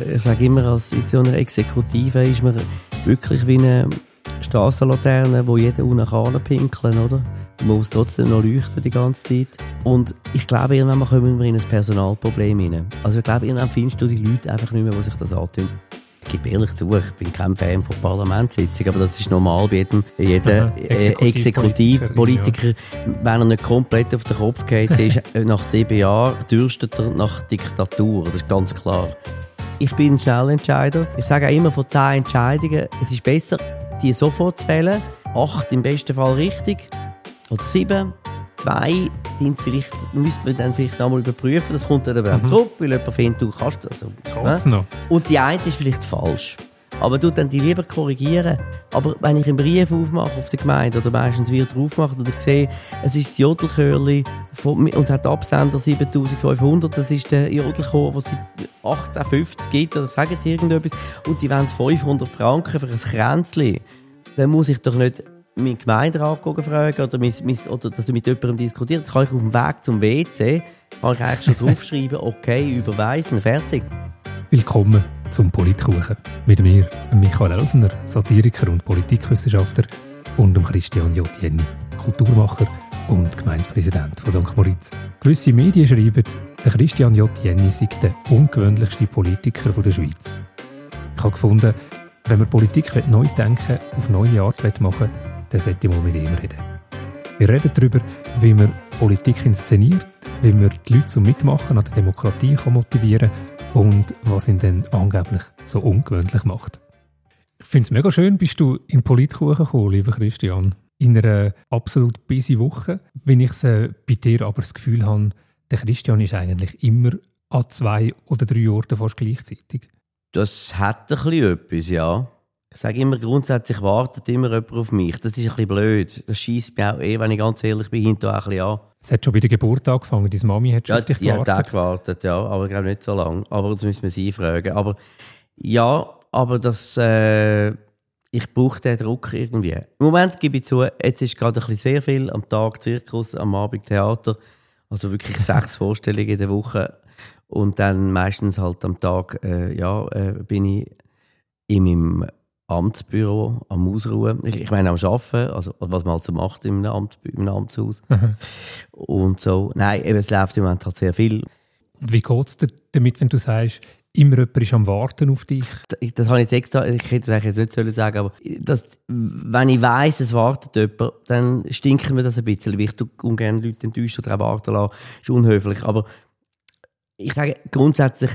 ich sage immer, in so einer Exekutive ist man wirklich wie eine Strassenlaterne, wo jeder unten kann pinkeln, oder? Man muss trotzdem noch leuchten die ganze Zeit. Und ich glaube, irgendwann kommen wir in ein Personalproblem rein. Also ich glaube, irgendwann findest du die Leute einfach nicht mehr, die sich das antun. Ich gebe ehrlich zu, ich bin kein Fan von Parlamentssitzungen, aber das ist normal bei jedem Exekutivpolitiker. Ja. Wenn er nicht komplett auf den Kopf geht, ist nach 7 Jahren dürstet er nach Diktatur. Das ist ganz klar. Ich bin ein Schnellentscheider. Ich sage auch immer, von 10 Entscheidungen, es ist besser, die sofort zu fällen. 8 im besten Fall richtig. Oder 7. 2 sind vielleicht, müsste man dann vielleicht einmal überprüfen. Das kommt dann wieder zurück, weil jemand findet, du kannst das. Also, noch. Und die eine ist vielleicht falsch. Aber du dann die lieber korrigieren. Aber wenn ich einen Brief aufmache auf der Gemeinde oder meistens wird er aufgemacht und ich sehe, es ist das Jodelchörli und hat Absender 7500, das ist der Jodelchor, den es seit 1850 gibt, oder sagen sie irgendetwas, und die wollen 500 Franken für ein Kränzchen, dann muss ich doch nicht meinen Gemeinderat fragen oder dass du mit jemandem diskutiert. Das kann ich auf dem Weg zum WC kann ich eigentlich schon draufschreiben, okay, überweisen, fertig. Willkommen zum Politkuchen. Mit mir, Michael Elsner, Satiriker und Politikwissenschaftler, und Christian J. Jenny, Kulturmacher und Gemeindepräsident von St. Moritz. Gewisse Medien schreiben, der Christian J. Jenny sei der ungewöhnlichste Politiker der Schweiz. Ich habe gefunden, wenn man Politik neu denken, auf neue Art machen, dann sollte ich mal mit ihm reden. Wir reden darüber, wie man Politik inszeniert, wie man die Leute zum Mitmachen an der Demokratie motivieren kann und was ihn dann angeblich so ungewöhnlich macht. Ich finde es mega schön, bist du in Politkuchen gekommen, lieber Christian. In einer absolut busy Woche, wenn ich bei dir aber das Gefühl habe, der Christian ist eigentlich immer an 2 oder 3 Orten fast gleichzeitig. Das hat ein bisschen etwas, ja. Ich sage immer, grundsätzlich wartet immer jemand auf mich. Das ist ein bisschen blöd. Das scheisst mich auch wenn ich ganz ehrlich bin, hinterher ein bisschen an. Es hat schon bei der Geburt angefangen. Deine Mami hat schon auf dich gewartet. Ja, die hat gewartet, ja. Aber ich glaube nicht so lange. Aber das müssen wir sie fragen. Aber ja, aber das... ich brauche den Druck irgendwie. Im Moment gebe ich zu, jetzt ist gerade ein bisschen sehr viel. Am Tag Zirkus, am Abend Theater. Also wirklich 6 Vorstellungen in der Woche. Und dann meistens halt am Tag bin ich in meinem Amtsbüro am Ausruhen. Ich meine am Arbeiten, also was man halt so macht in einem Amtshaus. Und so. Nein, es läuft im Moment halt sehr viel. Und wie geht es dir damit, wenn du sagst, immer jemand ist am Warten auf dich? Das habe ich jetzt extra, ich hätte es eigentlich nicht sagen, aber wenn ich weiss, es wartet jemand, dann stinkt mir das ein bisschen, weil ich ungern Leute enttäuschen oder auch warten lassen. Das ist unhöflich. Aber ich sage grundsätzlich,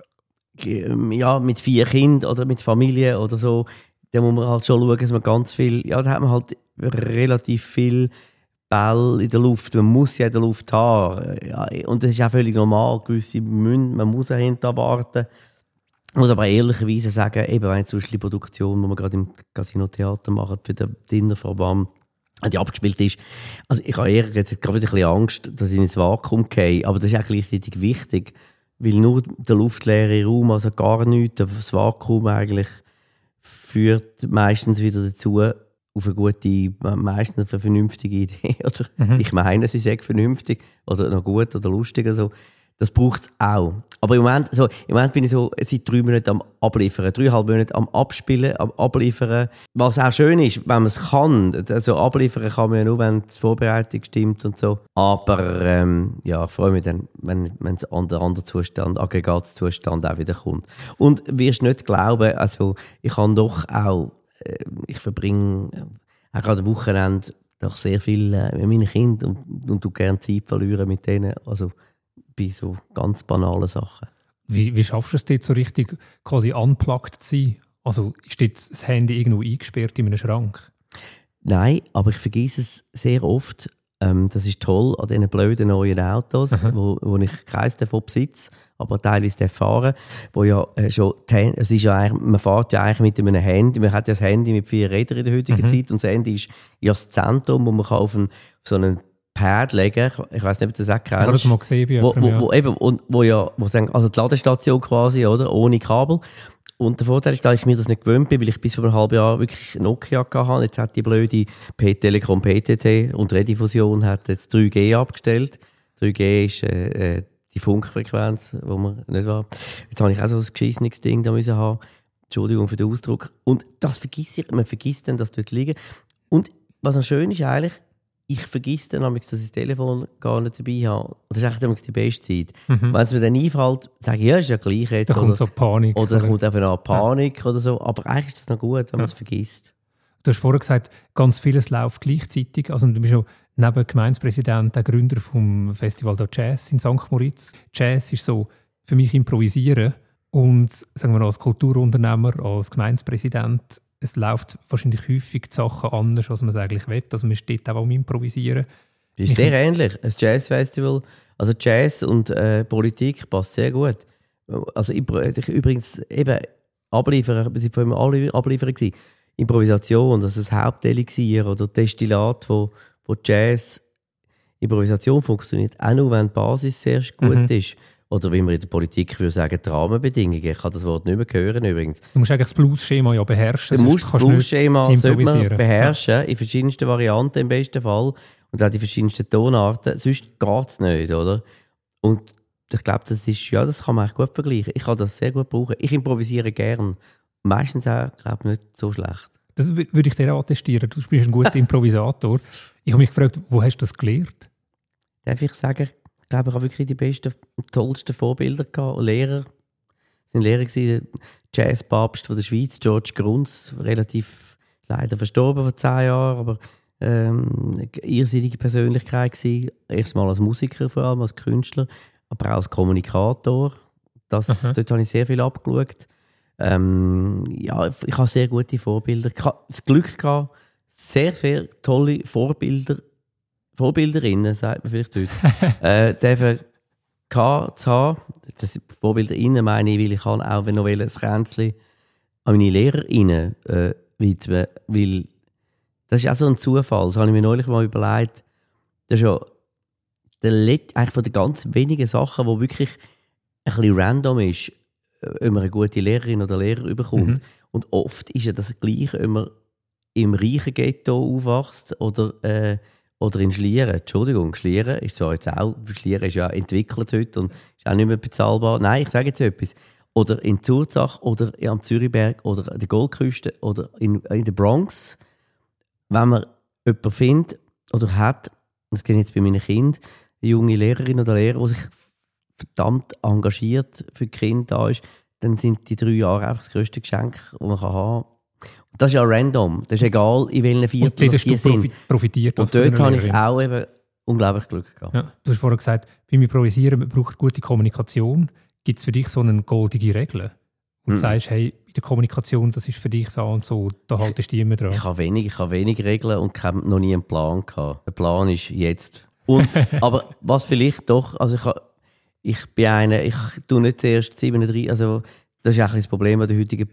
ja, mit 4 Kindern oder mit Familie oder so, da muss man halt schon schauen, dass man ganz viel, ja, da hat man halt relativ viel Ball in der Luft. Man muss ja in der Luft haben. Ja, und das ist auch völlig normal. Man muss auch hinter warten. Ich muss aber ehrlicherweise sagen, eben wenn zum Beispiel die Produktion, die wir gerade im Casino-Theater machen, für den Dinner vor Wam, die abgespielt ist. Also ich habe eher gerade wieder ein bisschen Angst, dass ich ins Vakuum gehe. Aber das ist auch gleichzeitig wichtig. Weil nur der luftleere Raum, also gar nichts, das Vakuum eigentlich führt meistens wieder dazu, auf eine gute, meistens auf eine vernünftige Idee. Oder ich meine, sie ist vernünftig oder noch gut oder lustig. Also. Das braucht es auch. Aber im Moment bin ich so seit 3 Monaten am Abliefern. 3,5 Monate am Abspielen, am Abliefern. Was auch schön ist, wenn man es kann. Also abliefern kann man ja nur, wenn die Vorbereitung stimmt und so. Aber ich freue mich dann, wenn der andere Zustand, Aggregatzustand auch wieder kommt. Und wirst nicht glauben, also ich habe doch auch, ich verbringe auch gerade am Wochenende doch sehr viel mit meinen Kindern und du gerne Zeit verlieren mit denen. Also bei so ganz banalen Sachen. Wie schaffst du es dort so richtig quasi unplugged zu sein? Also ist dort das Handy irgendwo eingesperrt in einem Schrank? Nein, aber ich vergesse es sehr oft. Das ist toll an diesen blöden neuen Autos, wo ich keins davon besitze, aber teilweise fahren, wo ja schon, es ist ja eigentlich, man fährt ja eigentlich mit einem Handy, man hat ja das Handy mit 4 Rädern in der heutigen Zeit und das Handy ist ja das Zentrum, wo man kann auf so einen Pad legen. Ich weiss nicht, ob du das auch kennst. Ich habe das mal gesehen bei jemandem, also die Ladestation quasi, oder? Ohne Kabel. Und der Vorteil ist, dass ich mir das nicht gewöhnt bin, weil ich bis vor einem halben Jahr wirklich Nokia hatte. Jetzt hat die blöde Telekom PTT und Rediffusion hat jetzt 3G abgestellt. 3G ist die Funkfrequenz, wo man nicht war. Jetzt habe ich auch so ein geschissenes Ding da müssen haben. Entschuldigung für den Ausdruck. Und das vergisst ich, man vergisst dann, dass dort liegen. Und was noch schön ist eigentlich, ich vergesse dann, dass ich das Telefon gar nicht dabei habe. Das ist eigentlich die beste Zeit. Wenn es mir dann einfällt, sage ich, ja, ist ja gleich jetzt. Da kommt so Panik. Oder kommt einfach eine Panik oder so. Aber eigentlich ist das noch gut, wenn man es vergisst. Du hast vorhin gesagt, ganz vieles läuft gleichzeitig. Also du bist ja neben Gemeindepräsident der Gründer vom Festival der Jazz in St. Moritz. Jazz ist so für mich Improvisieren. Und sagen wir als Kulturunternehmer, als Gemeindepräsident, es läuft wahrscheinlich häufig die Sachen anders, als man es eigentlich will. Also man steht auch am Improvisieren. Das ist sehr ähnlich. Ein Jazzfestival, also Jazz und Politik passt sehr gut. Also ich übrigens eben abliefern, wir sind vorhin alle abliefern gewesen. Improvisation, also das Hauptelixir oder Destillat, wo Jazz, Improvisation funktioniert auch nur, wenn die Basis sehr gut ist. Oder wie man in der Politik würde sagen, die Rahmenbedingungen. Ich kann das Wort nicht mehr hören übrigens. Du musst eigentlich das Blues-Schema ja beherrschen. Du musst das Blues-Schema beherrschen, in verschiedensten Varianten im besten Fall. Und auch die verschiedensten Tonarten. Sonst geht es nicht, oder? Und ich glaube, das kann man echt gut vergleichen. Ich kann das sehr gut brauchen. Ich improvisiere gern. Meistens auch, glaube ich, nicht so schlecht. Das würde ich dir auch attestieren. Du bist ein guter Improvisator. Ich habe mich gefragt, wo hast du das gelernt? Darf ich sagen, ich glaube, ich habe wirklich die besten, tollsten Vorbilder gehabt. Lehrer. Es waren Lehrer gewesen, der Jazzpapst von der Schweiz, George Grunz, relativ leider verstorben vor 10 Jahren, aber eine irrsinnige Persönlichkeit gewesen. Erstmal als Musiker, vor allem als Künstler, aber auch als Kommunikator. Dort habe ich sehr viel abgeschaut. Ja, ich habe sehr gute Vorbilder. Ich habe das Glück gehabt, sehr, sehr tolle Vorbilderinnen, sagt man vielleicht heute, dürfen zu haben. Das sind Vorbilderinnen, meine ich, weil ich kann auch noch ein Kränzchen an meine Lehrerinnen widmen, weil das ist auch so ein Zufall. Das habe ich mir neulich mal überlegt. Das ist ja eigentlich von den ganz wenigen Sachen, wo wirklich ein bisschen random ist, ob man eine gute Lehrerin oder Lehrer bekommt. Und oft ist ja das Gleiche, ob man im reichen Ghetto aufwachst oder in Schlieren. Entschuldigung, Schlieren ist zwar jetzt auch, Schlieren ist ja entwickelt heute und ist auch nicht mehr bezahlbar. Nein, ich sage jetzt etwas. Oder in Zurzach oder am Zürichberg oder an der Goldküste oder in der Bronx. Wenn man jemanden findet oder hat, das geht jetzt bei meinen Kindern, eine junge Lehrerin oder Lehrer, die sich verdammt engagiert für die Kinder da ist, dann sind die 3 Jahre einfach das grösste Geschenk, das man haben kann. Und das ist ja random. Das ist egal, in welchen Viertel die sind. Profitiert und dort habe ich auch eben unglaublich Glück gehabt. Ja, du hast vorhin gesagt, beim Improvisieren man braucht gute Kommunikation. Gibt es für dich so eine goldige Regel? Und du sagst, hey, in der Kommunikation, das ist für dich so und so, da haltest du immer dran. Ich habe wenig Regeln und noch nie einen Plan gehabt. Der Plan ist jetzt. Und, aber was vielleicht doch, also ich tue nicht zuerst 37, also das ist eigentlich das Problem an der heutigen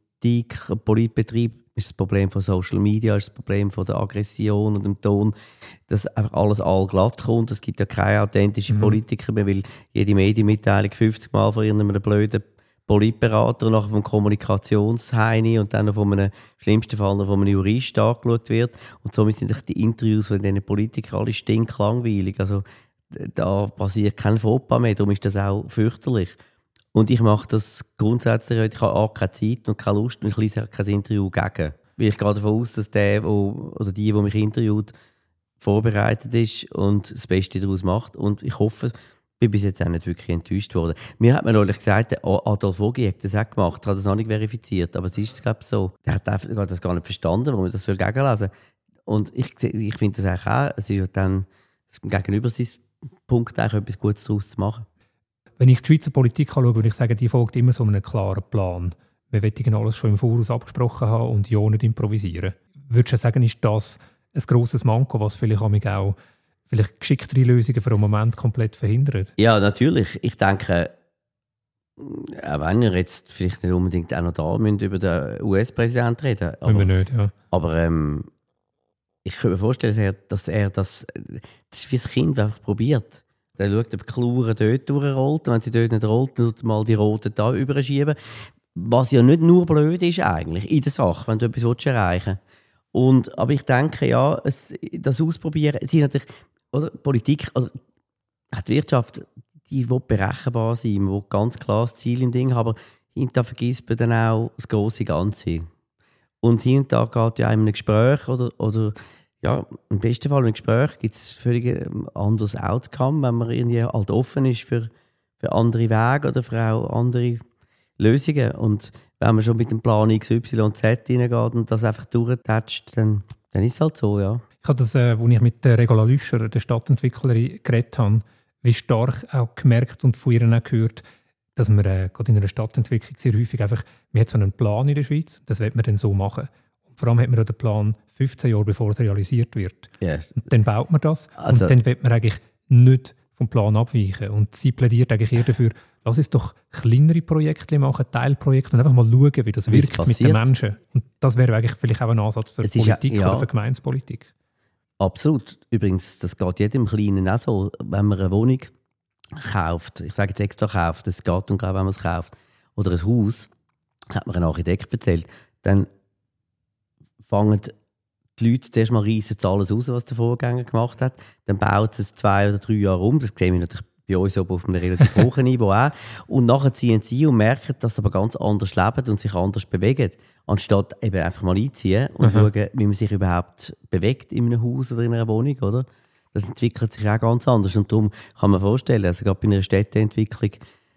Politbetrieb, ist das Problem von Social Media, ist das Problem von der Aggression und dem Ton, dass einfach alles allglatt kommt. Es gibt ja keine authentischen Politiker mehr, weil jede Medienmitteilung 50 Mal von irgendeinem blöden Politberater, nachher vom Kommunikationsheini und dann noch von einem, schlimmsten Fall noch von einem Jurist angeschaut wird. Und somit sind die Interviews von diesen Politikern alle stinklangweilig. Also da passiert kein Fauxpas mehr, darum ist das auch fürchterlich. Und ich mache das grundsätzlich, ich habe auch keine Zeit und keine Lust und ich lese kein Interview gegen. Weil ich gehe davon aus, dass die mich interviewt, vorbereitet ist und das Beste daraus macht. Und ich hoffe, ich bin bis jetzt auch nicht wirklich enttäuscht worden. Mir hat man neulich gesagt, Adolf Ogi hat das auch gemacht, hat das noch nicht verifiziert, aber es ist, glaube ich, so. Der hat das gar nicht verstanden, warum er das gegenlesen soll. Und ich finde das eigentlich auch, es ist ja dann gegenüber sein Punkt, eigentlich etwas Gutes daraus zu machen. Wenn ich die Schweizer Politik anschaue, würde ich sagen, die folgt immer so einem klaren Plan. Wir wollen alles schon im Voraus abgesprochen haben und ja nicht improvisieren. Würdest du sagen, ist das ein grosses Manko, was vielleicht auch geschicktere Lösungen für einen Moment komplett verhindert? Ja, natürlich. Ich denke, auch wenn wir jetzt vielleicht nicht unbedingt auch noch da müssen, über den US-Präsidenten reden. Aber, wir nicht, ja. Aber ich kann mir vorstellen, dass er das ist wie ein Kind, das einfach probiert. Der schaut, ob die Kluren dort durchrollt. Und wenn sie dort nicht rollt, dann mal die roten da überschieben. Was ja nicht nur blöd ist eigentlich in der Sache, wenn du etwas erreichen willst. Aber ich denke, ja, das Ausprobieren, es ist natürlich, oder, Politik, also, die Wirtschaft, die will berechenbar sein, man will ganz klar das Ziel im Ding, aber hinterher vergisst man dann auch das grosse Ganze. Und hinterher geht ja in einem Gespräch oder ja, im besten Fall im Gespräch gibt es völlig anderes Outcome, wenn man irgendwie halt offen ist für andere Wege oder für auch andere Lösungen. Und wenn man schon mit dem Plan X, Y und Z reingeht und das einfach durchtatscht, dann ist es halt so, ja. Ich habe das, als ich mit der Regula Lüscher, der Stadtentwicklerin, geredet habe, wie stark auch gemerkt und von ihr auch gehört, dass man gerade in einer Stadtentwicklung sehr häufig einfach, man hat so einen Plan in der Schweiz, das will man dann so machen. Und vor allem hat man auch den Plan 15 Jahre, bevor es realisiert wird. Yes. Und dann baut man das also, und dann will man eigentlich nicht vom Plan abweichen. Und sie plädiert eigentlich eher dafür, lass uns doch kleinere Projekte machen, Teilprojekte und einfach mal schauen, wie das wirkt mit den Menschen. Und das wäre eigentlich vielleicht auch ein Ansatz für Politik oder für Gemeindepolitik. Absolut. Übrigens, das geht jedem Kleinen auch so. Wenn man eine Wohnung kauft, ich sage jetzt extra kauft, es geht um, wenn man es kauft, oder ein Haus, hat mir ein Architekt erzählt, dann fangen die Leute zuerst mal reissen alles raus, was der Vorgänger gemacht hat. Dann baut es 2 oder 3 Jahre um. Das sehen wir natürlich bei uns auf einem relativ hohen Niveau auch. Und nachher ziehen sie und merken, dass sie aber ganz anders leben und sich anders bewegen. Anstatt eben einfach mal einziehen und schauen, wie man sich überhaupt bewegt in einem Haus oder in einer Wohnung, oder? Das entwickelt sich auch ganz anders. Und darum kann man vorstellen, also gerade bei einer Städteentwicklung,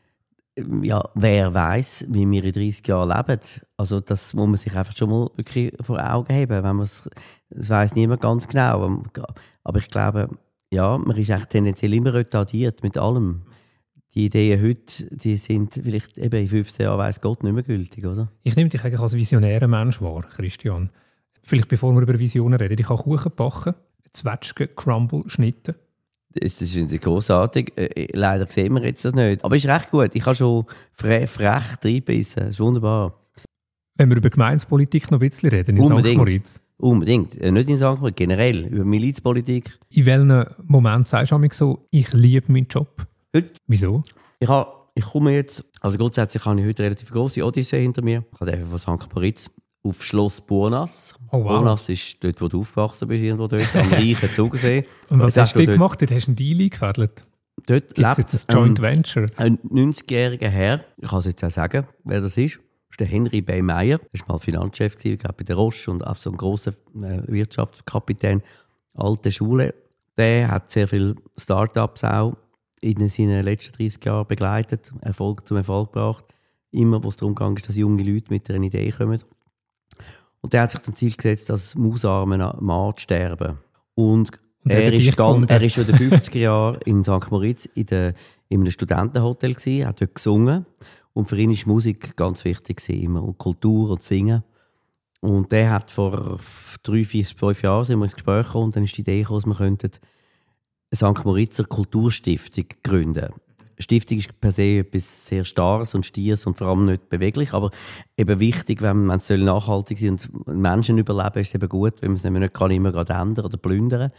ja, wer weiß, wie wir in 30 Jahren leben. Also das muss man sich einfach schon mal wirklich vor Augen haben. Wenn das weiss niemand ganz genau. Aber ich glaube, ja, man ist echt tendenziell immer retardiert mit allem. Die Ideen heute, die sind vielleicht eben in 15 Jahren, weiss Gott, nicht mehr gültig, oder? Ich nehme dich eigentlich als visionärer Mensch wahr, Christian. Vielleicht bevor wir über Visionen reden, ich habe Kuchen backen, Zwetschgen, Crumble, Schnitten. Das ist grossartig. Leider sehen wir jetzt das nicht. Aber es ist recht gut. Ich habe schon frech reingebissen. Das ist wunderbar. Wenn wir über Gemeindepolitik noch ein bisschen reden, in St. Moritz. Unbedingt. Nicht in St. Moritz, generell. Über Milizpolitik. In welchem Moment sagst du so, ich liebe meinen Job? Heute? Wieso? Ich komme jetzt, also grundsätzlich habe ich heute eine relativ grosse Odyssee hinter mir. Ich habe von St. Moritz auf Schloss Burnas. Oh, wow. Burnas ist dort, wo du aufgewachsen bist, irgendwo dort, am reichen Zugersee. Und was hast du gemacht? Dort hast du einen Deal eingefädelt. Dort lebt jetzt ein Joint Venture. Ein 90-jähriger Herr, ich kann es jetzt auch sagen, wer das ist. Das ist der Henry B. Meyer. Der war mal Finanzchef, ich glaube bei der Roche und auch so ein grosser Wirtschaftskapitän alter Schule. Der hat sehr viele Start-ups auch in seinen letzten 30 Jahren begleitet, Erfolg zum Erfolg gebracht. Immer, wo es darum geht, dass junge Leute mit einer Idee kommen. Und der hat sich zum Ziel gesetzt, dass mausarme Markt sterben. Und er ist schon in den 50er Jahren in St. Moritz in einem Studentenhotel gewesen, hat dort gesungen. Und für ihn ist Musik ganz wichtig gewesen, immer. Und Kultur und Singen. Und der hat vor 3, 4, 5 Jahren sind wir ins Gespräch gekommen und dann ist die Idee gekommen, dass wir könnten eine St. Moritzer Kulturstiftung gründen. Stiftung ist per se etwas sehr Starres und Stieres und vor allem nicht beweglich, aber eben wichtig, wenn es nachhaltig sein und Menschen überleben, ist es eben gut, wenn man es nämlich nicht kann, immer gerade ändern oder plündern.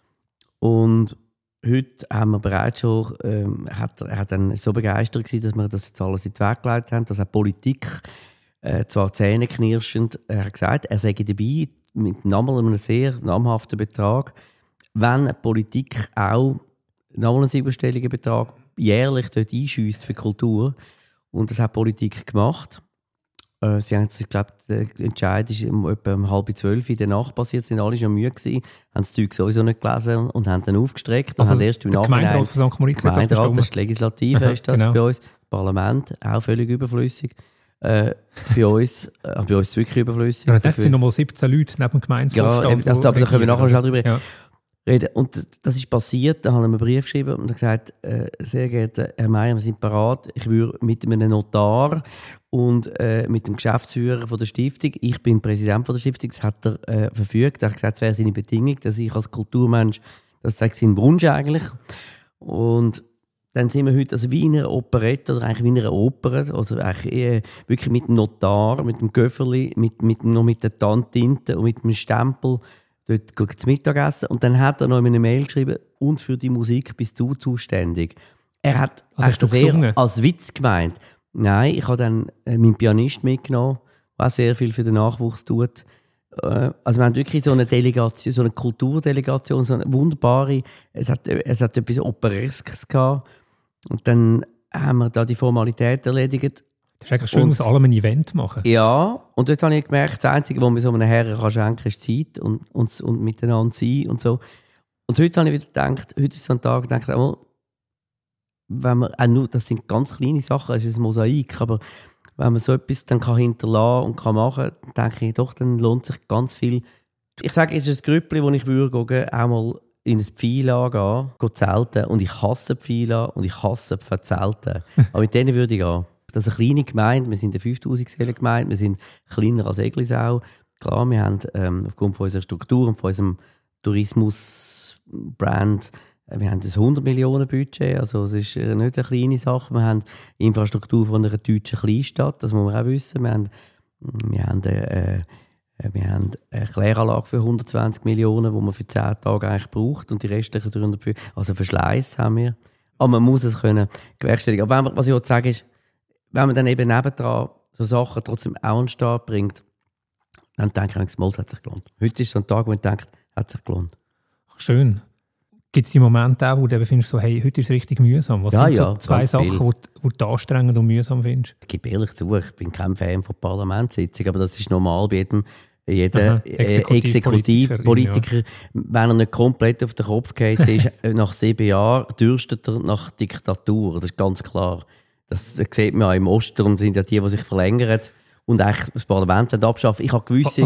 Und heute haben wir bereits schon, er hat dann so begeistert gewesen, dass wir das jetzt alles in den Weg geleitet haben, dass auch Politik, zwar zähneknirschend, er hat gesagt, er sei dabei mit nochmal einem sehr namhaften Betrag, wenn eine Politik auch nochmal einen siebenstelligen Betrag jährlich dort einschiesst für Kultur. Und das hat die Politik gemacht. Sie haben, ich glaube, der Entscheid ist etwa um 11:30 in der Nacht passiert. Sie waren alle schon müde gewesen, haben das Zeug sowieso nicht gelesen und haben dann aufgestreckt. Also und haben erst im Gemeinderat von St. Moritz hat das bestimmt. Das ist die Legislative, ist das genau. Bei uns. Das Parlament, auch völlig überflüssig. Bei uns ist es wirklich überflüssig. Ja, dort sind nochmal 17 Leute neben dem Gemeindevorstand. Ja, aber da können wir nachher schon drüber reden. Und das ist passiert, da haben wir einen Brief geschrieben und gesagt, sehr geehrter Herr Meyer, wir sind bereit, ich würde mit einem Notar und mit dem Geschäftsführer von der Stiftung, ich bin Präsident von der Stiftung, das hat er verfügt, er hat gesagt, das wäre seine Bedingung, dass ich als Kulturmensch, das sei sein Wunsch eigentlich. Und dann sind wir heute also wie in einer Operette oder eigentlich wie in einer Oper, also eigentlich wirklich mit dem Notar, mit dem Göfferli, noch mit der Tantinte und mit dem Stempel dort zum Mittagessen. Und dann hat er noch in einer Mail geschrieben, und für die Musik bist du zuständig. Er hat also sehr als Witz gemeint. Nein, ich habe dann meinen Pianist mitgenommen, der auch sehr viel für den Nachwuchs tut. Also wir haben wirklich so eine Delegation, so eine Kulturdelegation, so eine wunderbare, es hat etwas Opereskes gehabt. Und dann haben wir da die Formalität erledigt. Das ist eigentlich schön, aus allem ein Event machen. Ja, und dort habe ich gemerkt, das Einzige, was mir so einem Herren kann schenken, ist Zeit und miteinander sein und so. Und heute habe ich wieder gedacht, heute ist so ein Tag, wenn man, auch nur, das sind ganz kleine Sachen, das ist ein Mosaik, aber wenn man so etwas dann kann hinterlassen und kann machen, denke ich doch, dann lohnt sich ganz viel. Ich sage, es ist ein Grüppli, wo ich würde auch mal in ein Pfeil gehen zelten. Und ich hasse Pfeil und ich hasse Zelten. Aber mit denen würde ich gehen. Das ist eine kleine Gemeinde, wir sind eine 5000-Seelen-Gemeinde, wir sind kleiner als Eglisau. Klar, wir haben aufgrund von unserer Struktur und von unserem Tourismus-Brand, wir haben ein 100-Millionen-Budget, also es ist nicht eine kleine Sache. Wir haben Infrastruktur von einer deutschen Kleinstadt, das muss man auch wissen. Wir haben eine Kläranlage für 120 Millionen, die man für 10 Tage eigentlich braucht und die restlichen 300, also Verschleiß haben wir. Aber man muss es können bewerkstelligen. Aber was ich auch sagen ist, wenn man dann eben nebendran so Sachen trotzdem auch an den Start bringt, dann denke ich, es hat sich gelohnt. Heute ist so ein Tag, wo ich denke, hat sich gelohnt. Schön. Gibt es die Momente auch, wo du findest, so, hey, heute ist es richtig mühsam? Was sind so 2 Sachen, die du anstrengend und mühsam findest? Ich gebe ehrlich zu, ich bin kein Fan von Parlamentssitzungen, aber das ist normal bei jedem Exekutivpolitiker, wenn er nicht komplett auf den Kopf geht, ist nach 7 Jahren dürstet er nach Diktatur. Das ist ganz klar. Das sieht man ja im Osten, sind ja die sich verlängern und eigentlich das Parlament abschaffen. Ich habe gewisse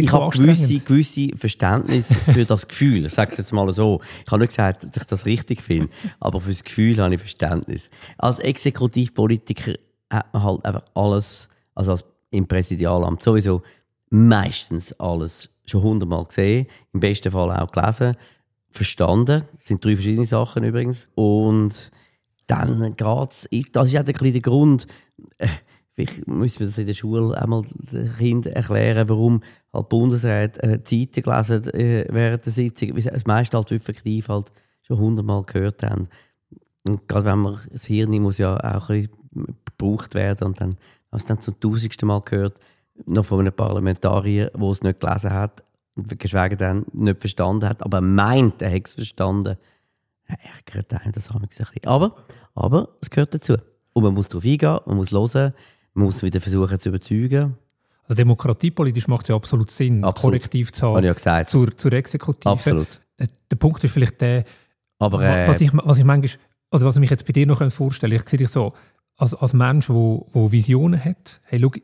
Verständnis für das Gefühl. Ich sage es jetzt mal so. Ich habe nicht gesagt, dass ich das richtig finde, aber für das Gefühl habe ich Verständnis. Als Exekutivpolitiker hat man halt einfach alles, also als im Präsidialamt sowieso meistens alles schon 100-mal gesehen, im besten Fall auch gelesen, verstanden. Das sind 3 verschiedene Sachen übrigens. Und dann geht's. Das ist auch der Grund. Vielleicht müssen wir das in der Schule einmal den Kindern erklären, warum halt Bundesräte Zeiten gelesen während der Sitzung. Das meiste halt effektiv halt schon 100-mal gehört haben. Und gerade wenn man das Hirn muss ja auch ein bisschen gebraucht werden und dann, wenn man es dann zum 1000. Mal gehört, noch von einem Parlamentarier, der es nicht gelesen hat, geschweige denn nicht verstanden hat, aber meint, er hätte es verstanden, ärgert einen das ein bisschen. Aber es gehört dazu. Und man muss darauf eingehen, man muss hören, man muss wieder versuchen zu überzeugen. Also demokratiepolitisch macht es ja absolut Sinn, das Korrektiv zu haben zur Exekutive. Absolut. Der Punkt ist vielleicht der, aber, was ich manchmal, oder was ich mich jetzt bei dir noch vorstellen kann, ich sehe dich so, als Mensch, der Visionen hat, hey, schau,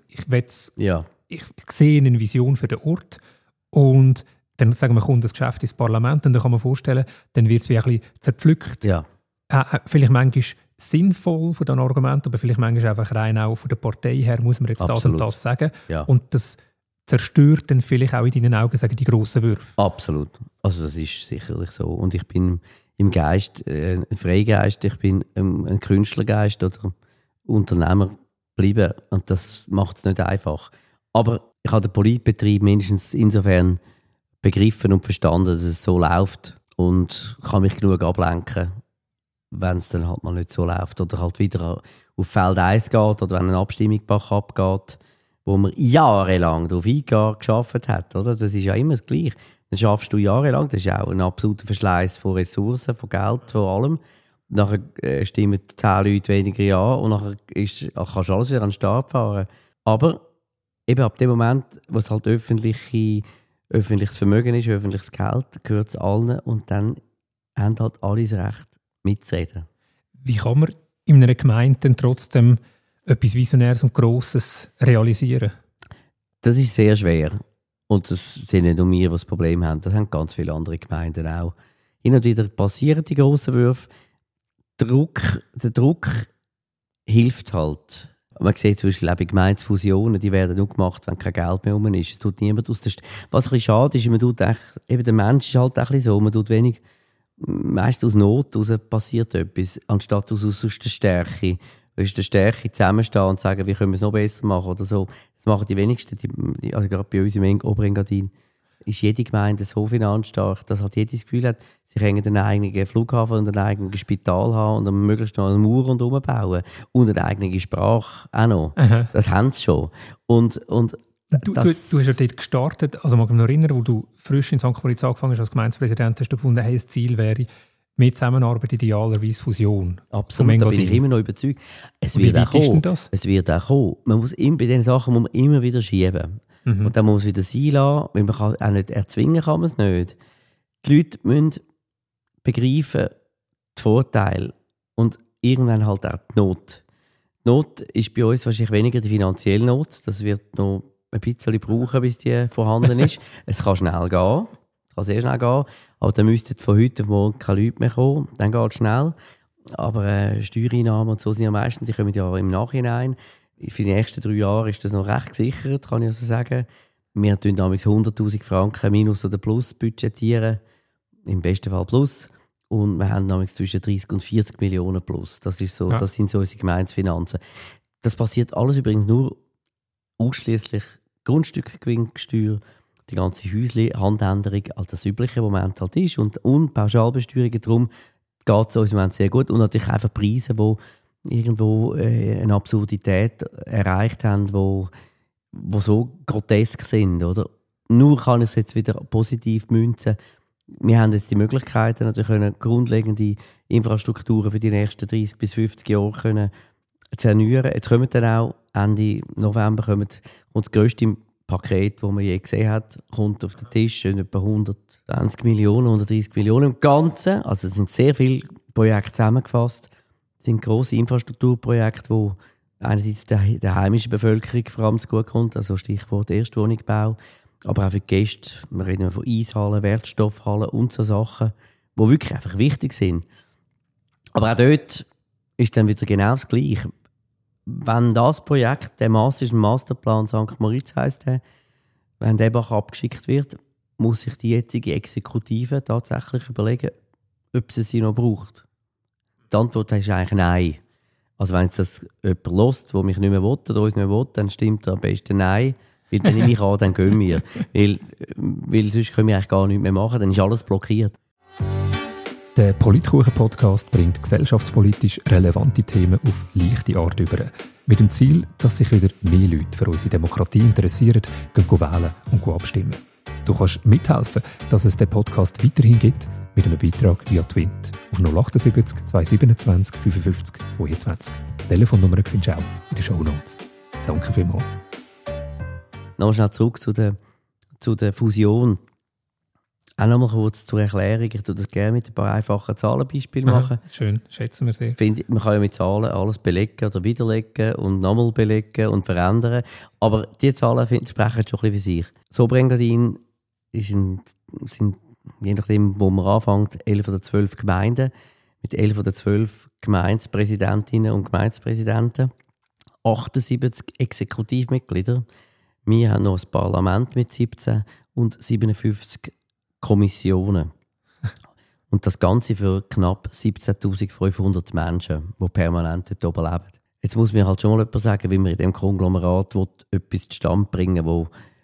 ich sehe eine Vision für den Ort und dann sagen wir, kommt das Geschäft ins Parlament und dann kann man vorstellen, dann wird es wie ein bisschen zerpflückt. Ja. Vielleicht manchmal sinnvoll von diesen Argumenten, aber vielleicht manchmal einfach rein auch von der Partei her muss man jetzt das und das sagen. Ja. Und das zerstört dann vielleicht auch in deinen Augen sagen, die grossen Würfe. Absolut. Also das ist sicherlich so. Und ich bin im Geist ein Freigeist, ich bin ein Künstlergeist oder Unternehmer geblieben. Und das macht es nicht einfach. Aber ich habe den Politbetrieb mindestens insofern begriffen und verstanden, dass es so läuft und kann mich genug ablenken, wenn es dann halt mal nicht so läuft oder halt wieder auf Feld 1 geht oder wenn eine Abstimmung abgeht, wo man jahrelang darauf gearbeitet hat. Oder? Das ist ja immer das Gleiche. Dann schaffst du jahrelang, das ist auch ein absoluter Verschleiß von Ressourcen, von Geld, von allem. Nachher stimmen 10 Leute weniger ja und nachher kannst du alles wieder an den Start fahren. Aber eben ab dem Moment, wo es halt öffentliches Vermögen ist, öffentliches Geld, gehört es allen und dann haben halt alle das Recht, mitzureden. Wie kann man in einer Gemeinde denn trotzdem etwas Visionäres und Grosses realisieren? Das ist sehr schwer. Und das sind nicht nur wir, die das Problem haben. Das haben ganz viele andere Gemeinden auch. Hin und wieder passieren die grossen Würfe. Der Druck hilft halt. Man sieht zum Beispiel auch bei Gemeindefusionen, die werden nur gemacht, wenn kein Geld mehr rum ist. Es tut niemand aus der Was ein bisschen schade ist, eben der Mensch ist halt ein bisschen so, man tut wenig, meist aus Not heraus passiert etwas, anstatt aus der Stärke. Aus der Stärke zusammenstehen und sagen, wie können wir es noch besser machen oder so. Das machen die wenigsten. Also gerade bei uns im Oberengadin ist jede Gemeinde so finanzstark, dass halt jedes Gefühl hat, sie können einen eigenen Flughafen und ein eigenes Spital haben und möglichst noch eine Mauer rundherum bauen. Und eine eigene Sprache auch noch. Aha. Das haben sie schon. Und du hast ja dort gestartet, also mag ich mich noch erinnern, wo du frisch in St. Moritz angefangen hast als Gemeindepräsident, hast du gefunden, hey, das Ziel wäre, Mehr Zusammenarbeit, idealerweise Fusion. Absolut, da bin ich immer noch überzeugt. Es wird auch kommen. Es wird auch kommen. Man muss bei diesen Sachen muss man immer wieder schieben. Und dann muss man wieder sein lassen, weil man kann auch nicht erzwingen, kann man es nicht. Die Leute müssen begreifen, die Vorteile und irgendwann halt auch die Not. Die Not ist bei uns wahrscheinlich weniger die finanzielle Not. Das wird noch ein bisschen brauchen, bis die vorhanden ist. Es kann schnell gehen. Es kann sehr schnell gehen. Aber dann müssten von heute auf morgen keine Leute mehr kommen. Dann geht es schnell. Aber Steuereinnahmen und so sind ja meistens, die kommen ja im Nachhinein. Für die nächsten 3 Jahre ist das noch recht gesichert, kann ich also sagen. Wir tun damals 100'000 Franken minus oder plus budgetieren. Im besten Fall plus. Und wir haben damals zwischen 30 und 40 Millionen plus. Das ist so, Das sind so unsere Gemeindefinanzen. Das passiert alles übrigens nur ausschließlich Grundstückgewinnsteuer, die ganze Häusli-Handänderung, all das Übliche, was im Moment halt ist. Und Pauschalbesteuerungen, darum geht es uns im Moment sehr gut. Und natürlich einfach Preise, die irgendwo eine Absurdität erreicht haben, die so grotesk sind. Oder? Nur kann ich es jetzt wieder positiv münzen. Wir haben jetzt die Möglichkeiten, natürlich können grundlegende Infrastrukturen für die nächsten 30 bis 50 Jahre können zu erneuern. Jetzt kommen dann auch Ende November kommt das grösste Paket, das man je gesehen hat, kommt auf den Tisch, etwa 120 Millionen, 130 Millionen im Ganzen. Also es sind sehr viele Projekte zusammengefasst. Es sind grosse Infrastrukturprojekte, die einerseits der heimischen Bevölkerung vor allem zugutekommt, also Stichwort Erstwohnungsbau, aber auch für die Gäste. Wir reden von Eishallen, Wertstoffhallen und so Sachen, die wirklich einfach wichtig sind. Aber auch dort ist dann wieder genau das Gleiche. Wenn das Projekt, der Masterplan St. Moritz heisst der, wenn der abgeschickt wird, muss sich die jetzige Exekutive tatsächlich überlegen, ob sie noch braucht. Die Antwort ist eigentlich nein. Also wenn jetzt das jemand hört, der mich nicht mehr will oder uns nicht mehr will, dann stimmt er am besten nein. Weil dann nehme ich an, dann gehen wir. Weil sonst können wir eigentlich gar nichts mehr machen, dann ist alles blockiert. Der Politkuchen-Podcast bringt gesellschaftspolitisch relevante Themen auf leichte Art über. Mit dem Ziel, dass sich wieder mehr Leute für unsere Demokratie interessieren, gehen wählen und abstimmen. Du kannst mithelfen, dass es den Podcast weiterhin gibt, mit einem Beitrag via Twint auf 078 227 55 22. Telefonnummer findest du auch in den Shownotes. Danke vielmals. Noch schnell zurück zu der Fusion. Auch noch mal kurz zur Erklärung. Ich tue das gerne mit ein paar einfachen Zahlenbeispielen machen. Schön, schätzen wir sehr. Man kann ja mit Zahlen alles belegen oder widerlegen und nochmal belegen und verändern. Aber diese Zahlen sprechen schon ein bisschen für sich. Das Oberengadin sind, je nachdem, wo man anfängt, 11 oder 12 Gemeinden mit 11 oder 12 Gemeindepräsidentinnen und Gemeindepräsidenten, 78 Exekutivmitglieder. Wir haben noch ein Parlament mit 17 und 57 Kommissionen. Und das Ganze für knapp 17'500 Menschen, die permanent dort oben leben. Jetzt muss mir halt schon mal jemand sagen, wie man in diesem Konglomerat etwas zustande bringen will,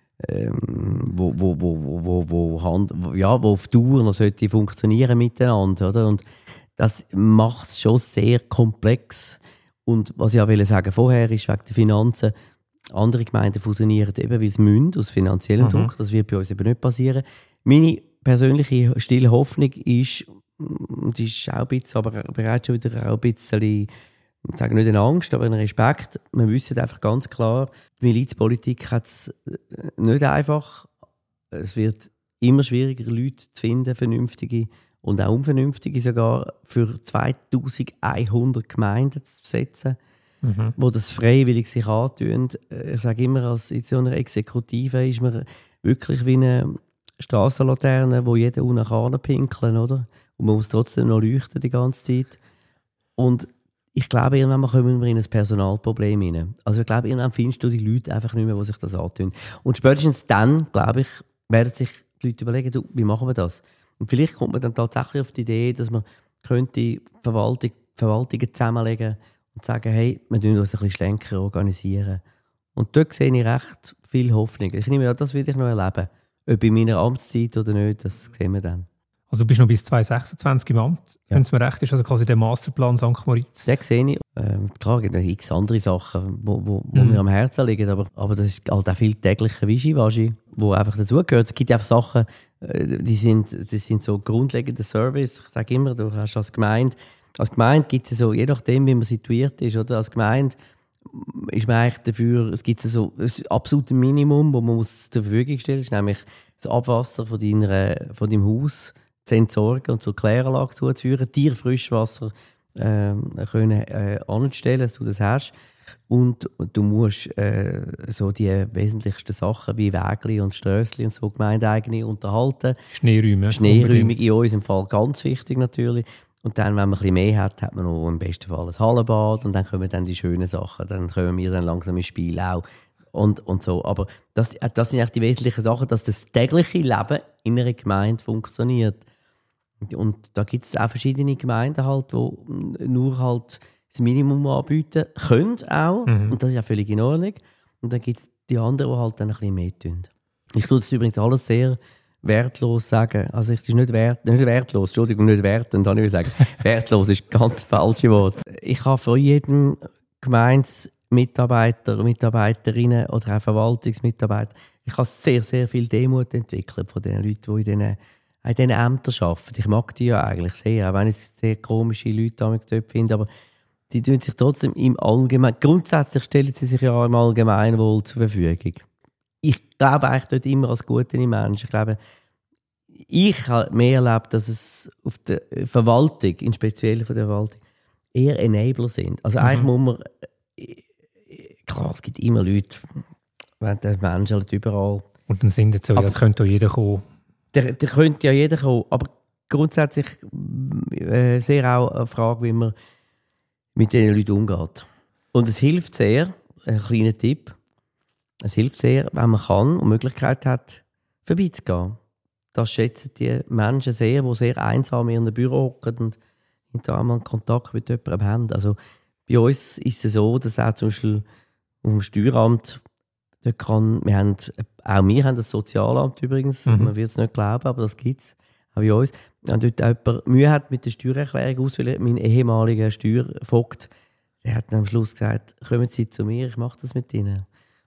wo auf Dauer noch sollte funktionieren miteinander. Oder? Und das macht es schon sehr komplex. Und was ich auch sagen vorher ist, wegen der Finanzen, andere Gemeinden fusionieren eben, weil sie müssen, aus finanziellem Druck. Das wird bei uns eben nicht passieren. Meine persönliche stille Hoffnung ist, und ist auch ein bisschen, aber bereits schon wieder auch ein bisschen, ich sage nicht eine Angst, aber ein Respekt. Wir wissen einfach ganz klar, die Milizpolitik hat es nicht einfach. Es wird immer schwieriger, Leute zu finden, vernünftige und auch unvernünftige sogar, für 2100 Gemeinden zu besetzen, wo das freiwillig sich antun. Ich sage immer, als in so einer Exekutive ist man wirklich wie eine Strassenlaterne, wo jeder unten kann pinkeln, oder? Und man muss trotzdem noch leuchten die ganze Zeit. Und ich glaube, irgendwann kommen wir in ein Personalproblem rein. Also ich glaube, irgendwann findest du die Leute einfach nicht mehr, die sich das antun. Und spätestens dann, glaube ich, werden sich die Leute überlegen, du, wie machen wir das? Und vielleicht kommt man dann tatsächlich auf die Idee, dass man könnte Verwaltungen zusammenlegen und sagen, hey, wir müssen uns ein bisschen schlanker organisieren. Und dort sehe ich recht viel Hoffnung. Ich nehme an, das will ich noch erleben. Ob in meiner Amtszeit oder nicht, das sehen wir dann. Also du bist noch bis 2026 im Amt, wenn es mir recht ist, also quasi der Masterplan St. Moritz. Den sehe ich. Klar, es gibt x andere Sachen, wo mir am Herzen liegen, aber das ist halt auch viel tägliche Wischiwaschi, wo einfach dazugehört. Es gibt einfach Sachen, das sind so grundlegende Service. Ich sage immer, du hast als Gemeinde gibt es so, je nachdem, wie man situiert ist, oder als Gemeinde ist man eigentlich dafür, es gibt so ein absolutes Minimum, das man zur Verfügung stellen muss, nämlich das Abwasser von deinem Haus zu entsorgen und zur Kläranlage zuzuführen, dir Frischwasser anzustellen, dass du das hast. Und du musst so die wesentlichsten Sachen wie Wägli und Strössli und so gemeindeeigene unterhalten. Schneeräumung in unserem Fall ganz wichtig natürlich. Und dann, wenn man ein bisschen mehr hat, hat man noch im besten Fall ein Hallenbad und dann kommen dann die schönen Sachen. Dann kommen wir dann langsam ins Spiel auch und so. Aber das sind eigentlich die wesentlichen Sachen, dass das tägliche Leben in einer Gemeinde funktioniert. Und da gibt es auch verschiedene Gemeinden, halt, die nur halt das Minimum anbieten können auch. Und das ist ja völlig in Ordnung. Und dann gibt es die anderen, die halt dann ein bisschen mehr tun. Ich tue das übrigens alles sehr wertlos sagen. Also ich ist nicht wertlos, Entschuldigung, nicht wertend, dann würde ich sagen. Wertlos ist ganz falsche Wort. Ich habe von jedem Gemeindemitarbeiter, Mitarbeiterinnen oder auch Verwaltungsmitarbeiter, ich habe sehr, sehr viel Demut entwickelt von den Leuten, die in diesen Ämtern arbeiten. Ich mag die ja eigentlich sehr, auch wenn ich sehr komische Leute dort finde, aber die tun sich trotzdem im Allgemeinen, grundsätzlich stellen sie sich ja im Allgemeinwohl zur Verfügung. Ich glaube eigentlich dort immer als gute Menschen. Ich glaube, ich habe mehr erlebt, dass es auf der Verwaltung, im Speziellen von der Verwaltung, eher Enabler sind. Also eigentlich muss man, klar, es gibt immer Leute, wenn der Mensch halt überall. Und dann sind jetzt so, das könnte auch jeder kommen. Der könnte ja jeder kommen, aber grundsätzlich sehr auch eine Frage, wie man mit diesen Leuten umgeht. Und es hilft sehr, ein kleiner Tipp, es hilft sehr, wenn man kann und Möglichkeit hat, vorbeizugehen. Das schätzen die Menschen sehr, die sehr einsam in ihrem Büro hocken und da einmal Kontakt mit jemandem haben. Also bei uns ist es so, dass auch zum Beispiel auf dem Steueramt, wir haben das Sozialamt übrigens, man wird es nicht glauben, aber das gibt es auch bei uns. Wenn dort jemand Mühe hat mit der Steuererklärung ausfüllen, mein ehemaliger Steuervogt, der hat dann am Schluss gesagt, kommen Sie zu mir, ich mache das mit Ihnen.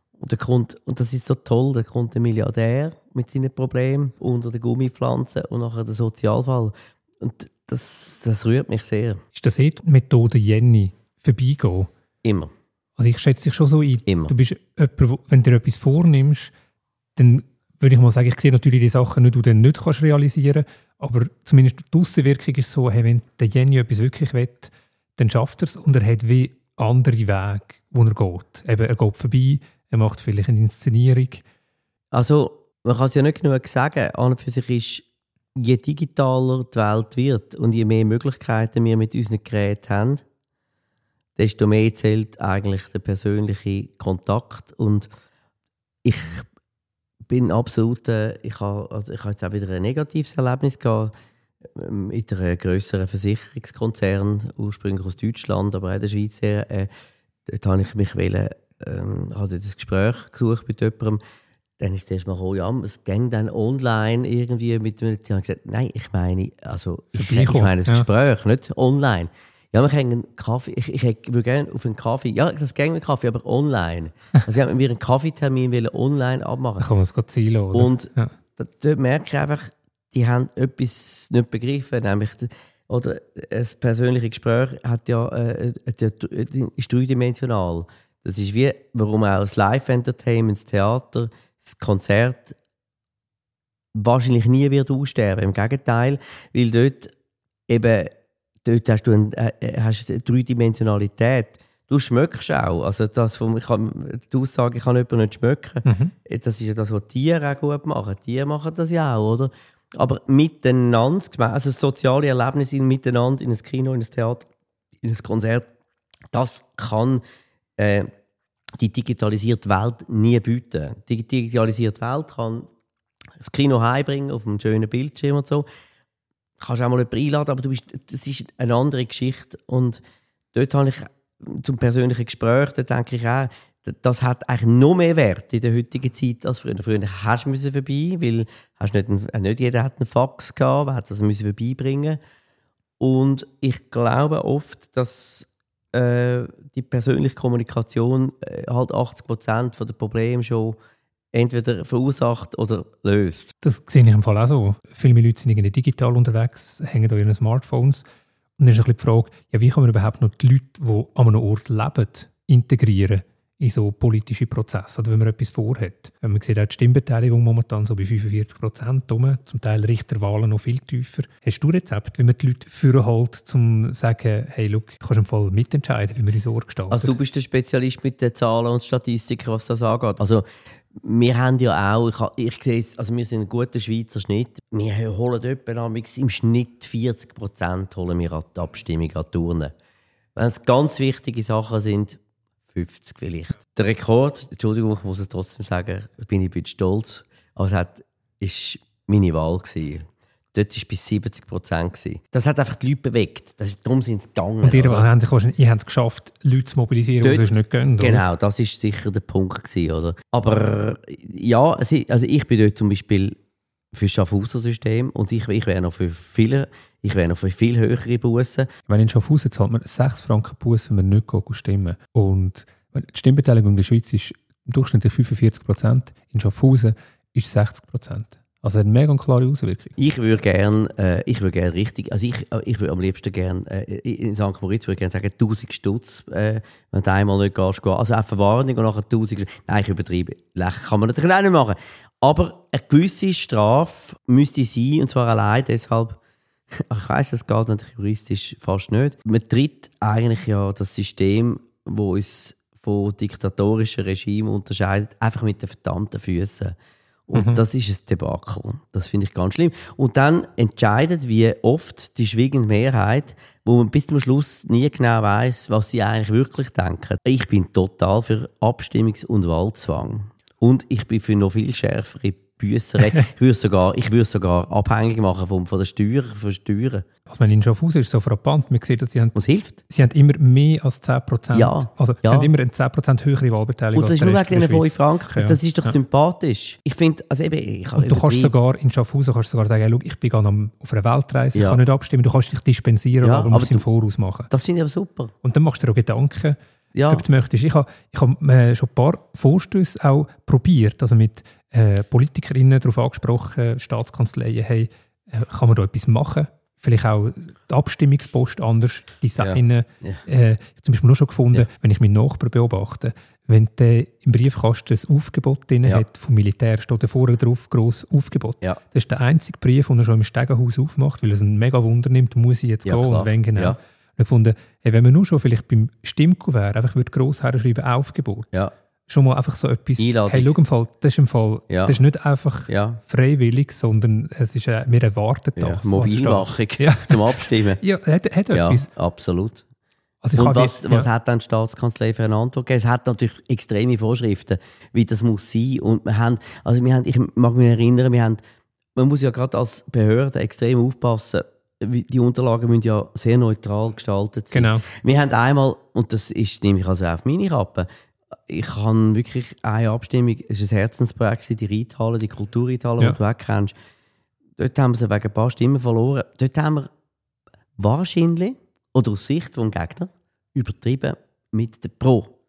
Und das ist so toll, da kommt der Milliardär mit seinen Problemen unter den Gummipflanzen und nachher der Sozialfall. Und das rührt mich sehr. Ist das die Methode Jenny, vorbeigehen? Immer. Also ich schätze dich schon so ein. Immer. Du bist jemand, wenn du dir etwas vornimmst, dann würde ich mal sagen, ich sehe natürlich die Sachen, die du dann nicht realisieren kannst, aber zumindest die Aussenwirkung ist so, hey, wenn der Jenny etwas wirklich will, dann schafft er es und er hat wie andere Wege, wo er geht. Eben, er geht vorbei, er macht vielleicht eine Inszenierung. Also, man kann es ja nicht genug sagen. An und für sich ist, je digitaler die Welt wird und je mehr Möglichkeiten wir mit unseren Geräten haben, desto mehr zählt eigentlich der persönliche Kontakt. Und ich bin absolut, ich habe jetzt auch wieder ein negatives Erlebnis gehabt mit einem grösseren Versicherungskonzern, ursprünglich aus Deutschland, aber auch in der Schweiz. Dort habe ich mich habe das Gespräch gesucht mit jemandem. Dann ist zuerst mal ja, es ging dann online irgendwie mit einem. Ich habe gesagt, nein, ich meine das Gespräch, nicht online. Ja, wir können einen Kaffee. Ich würde gerne auf einen Kaffee. Ja, das ging mit Kaffee, aber online. Also sie haben mit mir einen Kaffeetermin online abmachen. Da kann man es gerade zielen, oder? Und dort merke ich einfach, die haben etwas nicht begriffen, nämlich oder ein persönliches Gespräch hat ist dreidimensional. Das ist wie, warum auch das Live-Entertainment, das Theater, das Konzert wahrscheinlich nie wird aussterben. Im Gegenteil, weil dort hast du eine Dreidimensionalität. Du schmeckst auch. Also die Aussage, ich kann jemanden nicht schmecken, das ist ja das, was Tiere auch gut machen. Tiere machen das ja auch, oder? Aber miteinander, also soziale Erlebnisse miteinander in ein Kino, in ein Theater, in ein Konzert, das kann die digitalisierte Welt nie bieten. Die digitalisierte Welt kann das Kino heimbringen auf einem schönen Bildschirm und so. Du kannst auch mal jemanden einladen, aber das ist eine andere Geschichte. Und dort habe ich zum persönlichen Gespräch, da denke ich auch, das hat eigentlich noch mehr Wert in der heutigen Zeit als früher. Früher hast du vorbei, weil nicht jeder hat einen Fax gehabt, man hat das vorbeibringen. Und ich glaube oft, dass die persönliche Kommunikation halt 80% der Probleme schon entweder verursacht oder löst. Das sehe ich im Fall auch so. Viele mehr Leute sind irgendwie digital unterwegs, hängen an ihren Smartphones. Und dann ist ein bisschen die Frage, ja, wie kann man überhaupt noch die Leute, die an einem Ort leben, integrieren in so politische Prozesse, oder wenn man etwas vorhat. Man sieht auch die Stimmbeteiligung momentan so bei 45%, zum Teil Richterwahlen noch viel tiefer. Hast du ein Rezept, wie man die Leute vorhält, um zu sagen, hey, look, du kannst im Fall mitentscheiden, wie man unsere Ort gestaltet? Also du bist der Spezialist mit den Zahlen und Statistiken, was das angeht. Also wir haben ja auch, ich sehe es, also wir sind ein guter Schweizer Schnitt. Wir holen etwa im Schnitt 40% holen wir an die Abstimmung an die Urne. Wenn es ganz wichtige Sachen sind, 50 vielleicht. Der Rekord, Entschuldigung, ich muss es trotzdem sagen, bin ich ein bisschen stolz, aber es war meine Wahl gewesen. Dort war es bis 70%. Das hat einfach die Leute bewegt. Darum sind sie gegangen. Und ihr habt es geschafft, Leute zu mobilisieren, die sonst nicht gehen, oder? Genau, das war sicher der Punkt gewesen, oder? Aber ja, also ich bin dort zum Beispiel für das Schaffhauser-System und ich wäre noch für viel höhere Bussen. Wenn in Schaffhausen zahlt man 6 Franken Busse, wenn man nicht stimmen. Und die Stimmbeteiligung in der Schweiz ist durchschnittlich 45%. In Schaffhausen ist 60%. Also es hat eine mega klare Auswirkung. Ich würde gerne richtig, also ich würde am liebsten gerne in St. Moritz würde gerne sagen 1000 Stutz, wenn du einmal nicht gehst. Also eine Verwarnung und nachher 1000. Nein, ich übertreibe. Kann man natürlich auch nicht machen. Aber eine gewisse Strafe müsste sein, und zwar allein deshalb, ich weiss, das geht natürlich juristisch fast nicht. Man tritt eigentlich ja das System, das uns von diktatorischen Regimen unterscheidet, einfach mit den verdammten Füßen. Und das ist ein Debakel. Das finde ich ganz schlimm. Und dann entscheidet, wie oft die schwiegende Mehrheit, wo man bis zum Schluss nie genau weiss, was sie eigentlich wirklich denken. Ich bin total für Abstimmungs- und Wahlzwang. Und ich bin für noch viel schärfere Büsserei. Ich würde sogar abhängig machen von der Steuern. Also in Schaffhausen ist so frappant. Man sieht, dass was hilft? Sie haben immer mehr als 10%. Ja. Also sie haben immer eine 10% höhere Wahlbeteiligung. Und das ist nur wegen den 5 Franken. Ja. Das ist doch sympathisch. Ich finde, also eben, und du kannst sogar in Schaffhausen sagen, hey, schau, ich bin gerade auf einer Weltreise, ich kann nicht abstimmen. Du kannst dich dispensieren, aber musst es im Voraus machen. Das finde ich aber super. Und dann machst du dir auch Gedanken, ja. ob du möchtest. Ich habe schon ein paar Vorstöße auch probiert, also mit Politikerinnen darauf angesprochen, Staatskanzleien, hey, kann man da etwas machen? Vielleicht auch die Abstimmungspost anders designen. Ja. Ich habe zum Beispiel nur schon gefunden, wenn ich meinen Nachbarn beobachte, wenn der im Briefkasten ein Aufgebot drin hat vom Militär, steht da vorne drauf gross Aufgebot. Ja. Das ist der einzige Brief, den er schon im Stegenhaus aufmacht, weil er es ein mega Wunder nimmt, muss ich jetzt gehen klar. Und wenn genau. Ja. Und ich gefunden, hey, wenn man nur schon vielleicht beim Stimmkuvert einfach gross herschreiben Aufgebot. Ja. Schon mal einfach so etwas, Einladung. Hey, schau im Fall, das ist nicht einfach freiwillig, sondern es ist, wir erwarten das. Mobilmachung zum Abstimmen. Ja, hat etwas. Absolut. Also und was hat dann die Staatskanzlei für eine Antwort gegeben? Es hat natürlich extreme Vorschriften, wie das muss sein. Und ich mag mich erinnern, man muss ja gerade als Behörde extrem aufpassen. Die Unterlagen müssen ja sehr neutral gestaltet sein. Genau. Wir haben einmal, und das nehme ich also auf meine Kappe, ich habe wirklich eine Abstimmung, es war ein Herzensprojekt, die Reithalle, die Kulturreithalle, die du auch kennst. Dort haben wir sie wegen ein paar Stimmen verloren. Dort haben wir wahrscheinlich, oder aus Sicht des Gegners, übertrieben mit der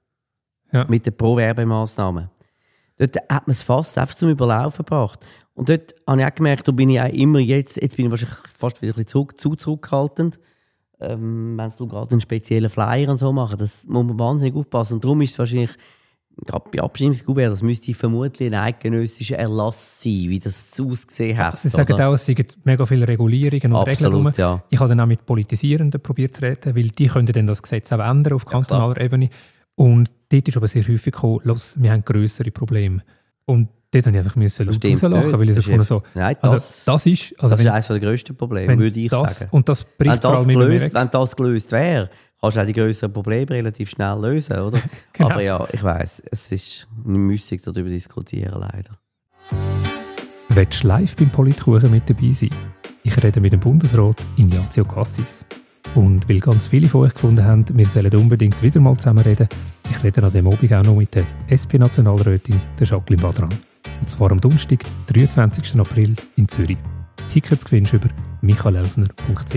mit den Pro-Werbemaßnahmen. Dort hat man es fast einfach zum Überlaufen gebracht. Und dort habe ich auch gemerkt, da bin ich auch immer jetzt bin ich wahrscheinlich fast wieder ein bisschen zurückhaltend. Wenn du gerade einen speziellen Flyer und so machen, das muss man wahnsinnig aufpassen. Und darum ist es wahrscheinlich, gerade bei Abstimmungskuverts, das müsste vermutlich ein eidgenössischer Erlass sein, wie das ausgesehen hat. Sie sagen auch, es sind mega viele Regulierungen und Regelungen. Ja. Ich habe dann auch mit Politisierenden probiert zu reden, weil die können dann das Gesetz auch ändern auf kantonaler Ebene. Und dort ist aber sehr häufig gekommen, wir haben grössere Probleme. Und dort musste ich einfach rauslachen, weil ich gefunden so. Nein, das ist eines der grössten Probleme, würde ich sagen. Und das bricht vor allem immer mehr weg. Wenn das gelöst wäre, kannst du auch die grösseren Probleme relativ schnell lösen, oder? Genau. Aber ja, ich weiss, es ist müßig darüber diskutieren, leider. Willst du live beim Politkuchen mit dabei sein? Ich rede mit dem Bundesrat Ignazio Cassis. Und weil ganz viele von euch gefunden haben, wir sollen unbedingt wieder mal zusammen reden, ich rede an dem Abend auch noch mit der SP-Nationalrätin, der Jacqueline Badran. Und zwar am Donnerstag, 23. April in Zürich. Tickets findest du über michaelelsner.ch.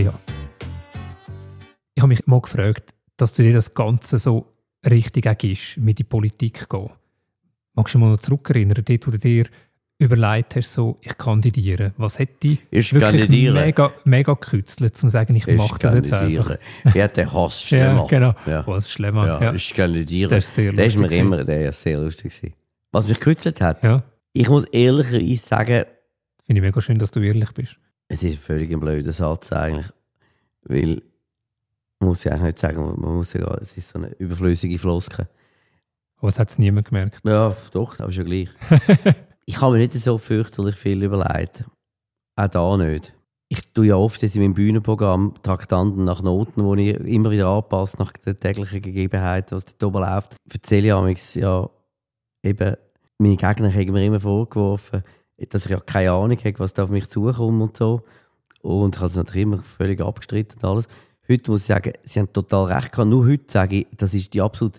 Ich habe mich mal gefragt, dass du dir das Ganze so richtig auch gibst, mit in die Politik gehen. Magst du dich mal noch zurückerinnern, dort, wo du dir überlegt hast, so, ich kandidiere. Was hätte dich wirklich mega gekützelt, um zu sagen, ich mache das jetzt einfach? Ja, der hasst Schlemmer. Ja, genau. Ja. Was Schlemmer. Ja, ich kandidiere. Der ist sehr lustig. Der ist sehr lustig. Was mich gekützelt hat, ja. Ich muss ehrlicherweise sagen... Finde ich mega schön, dass du ehrlich bist. Es ist völlig ein blöder Satz eigentlich, weil man muss ja eigentlich nicht sagen, man muss ja, es ist so eine überflüssige Floskel. Aber es hat es niemand gemerkt. Ja, doch, aber schon gleich. Ich habe mir nicht so fürchterlich viel überlegt. Auch da nicht. Ich tue ja oft in meinem Bühnenprogramm Traktanten nach Noten, die ich immer wieder anpasse nach den täglichen Gegebenheiten, was da oben läuft. Erzähle ich ja eben, meine Gegner haben mir immer vorgeworfen, dass ich ja keine Ahnung habe, was da auf mich zukommt und so. Und ich habe es natürlich immer völlig abgestritten und alles. Heute muss ich sagen, sie haben total recht gehabt. Nur heute sage ich, das ist die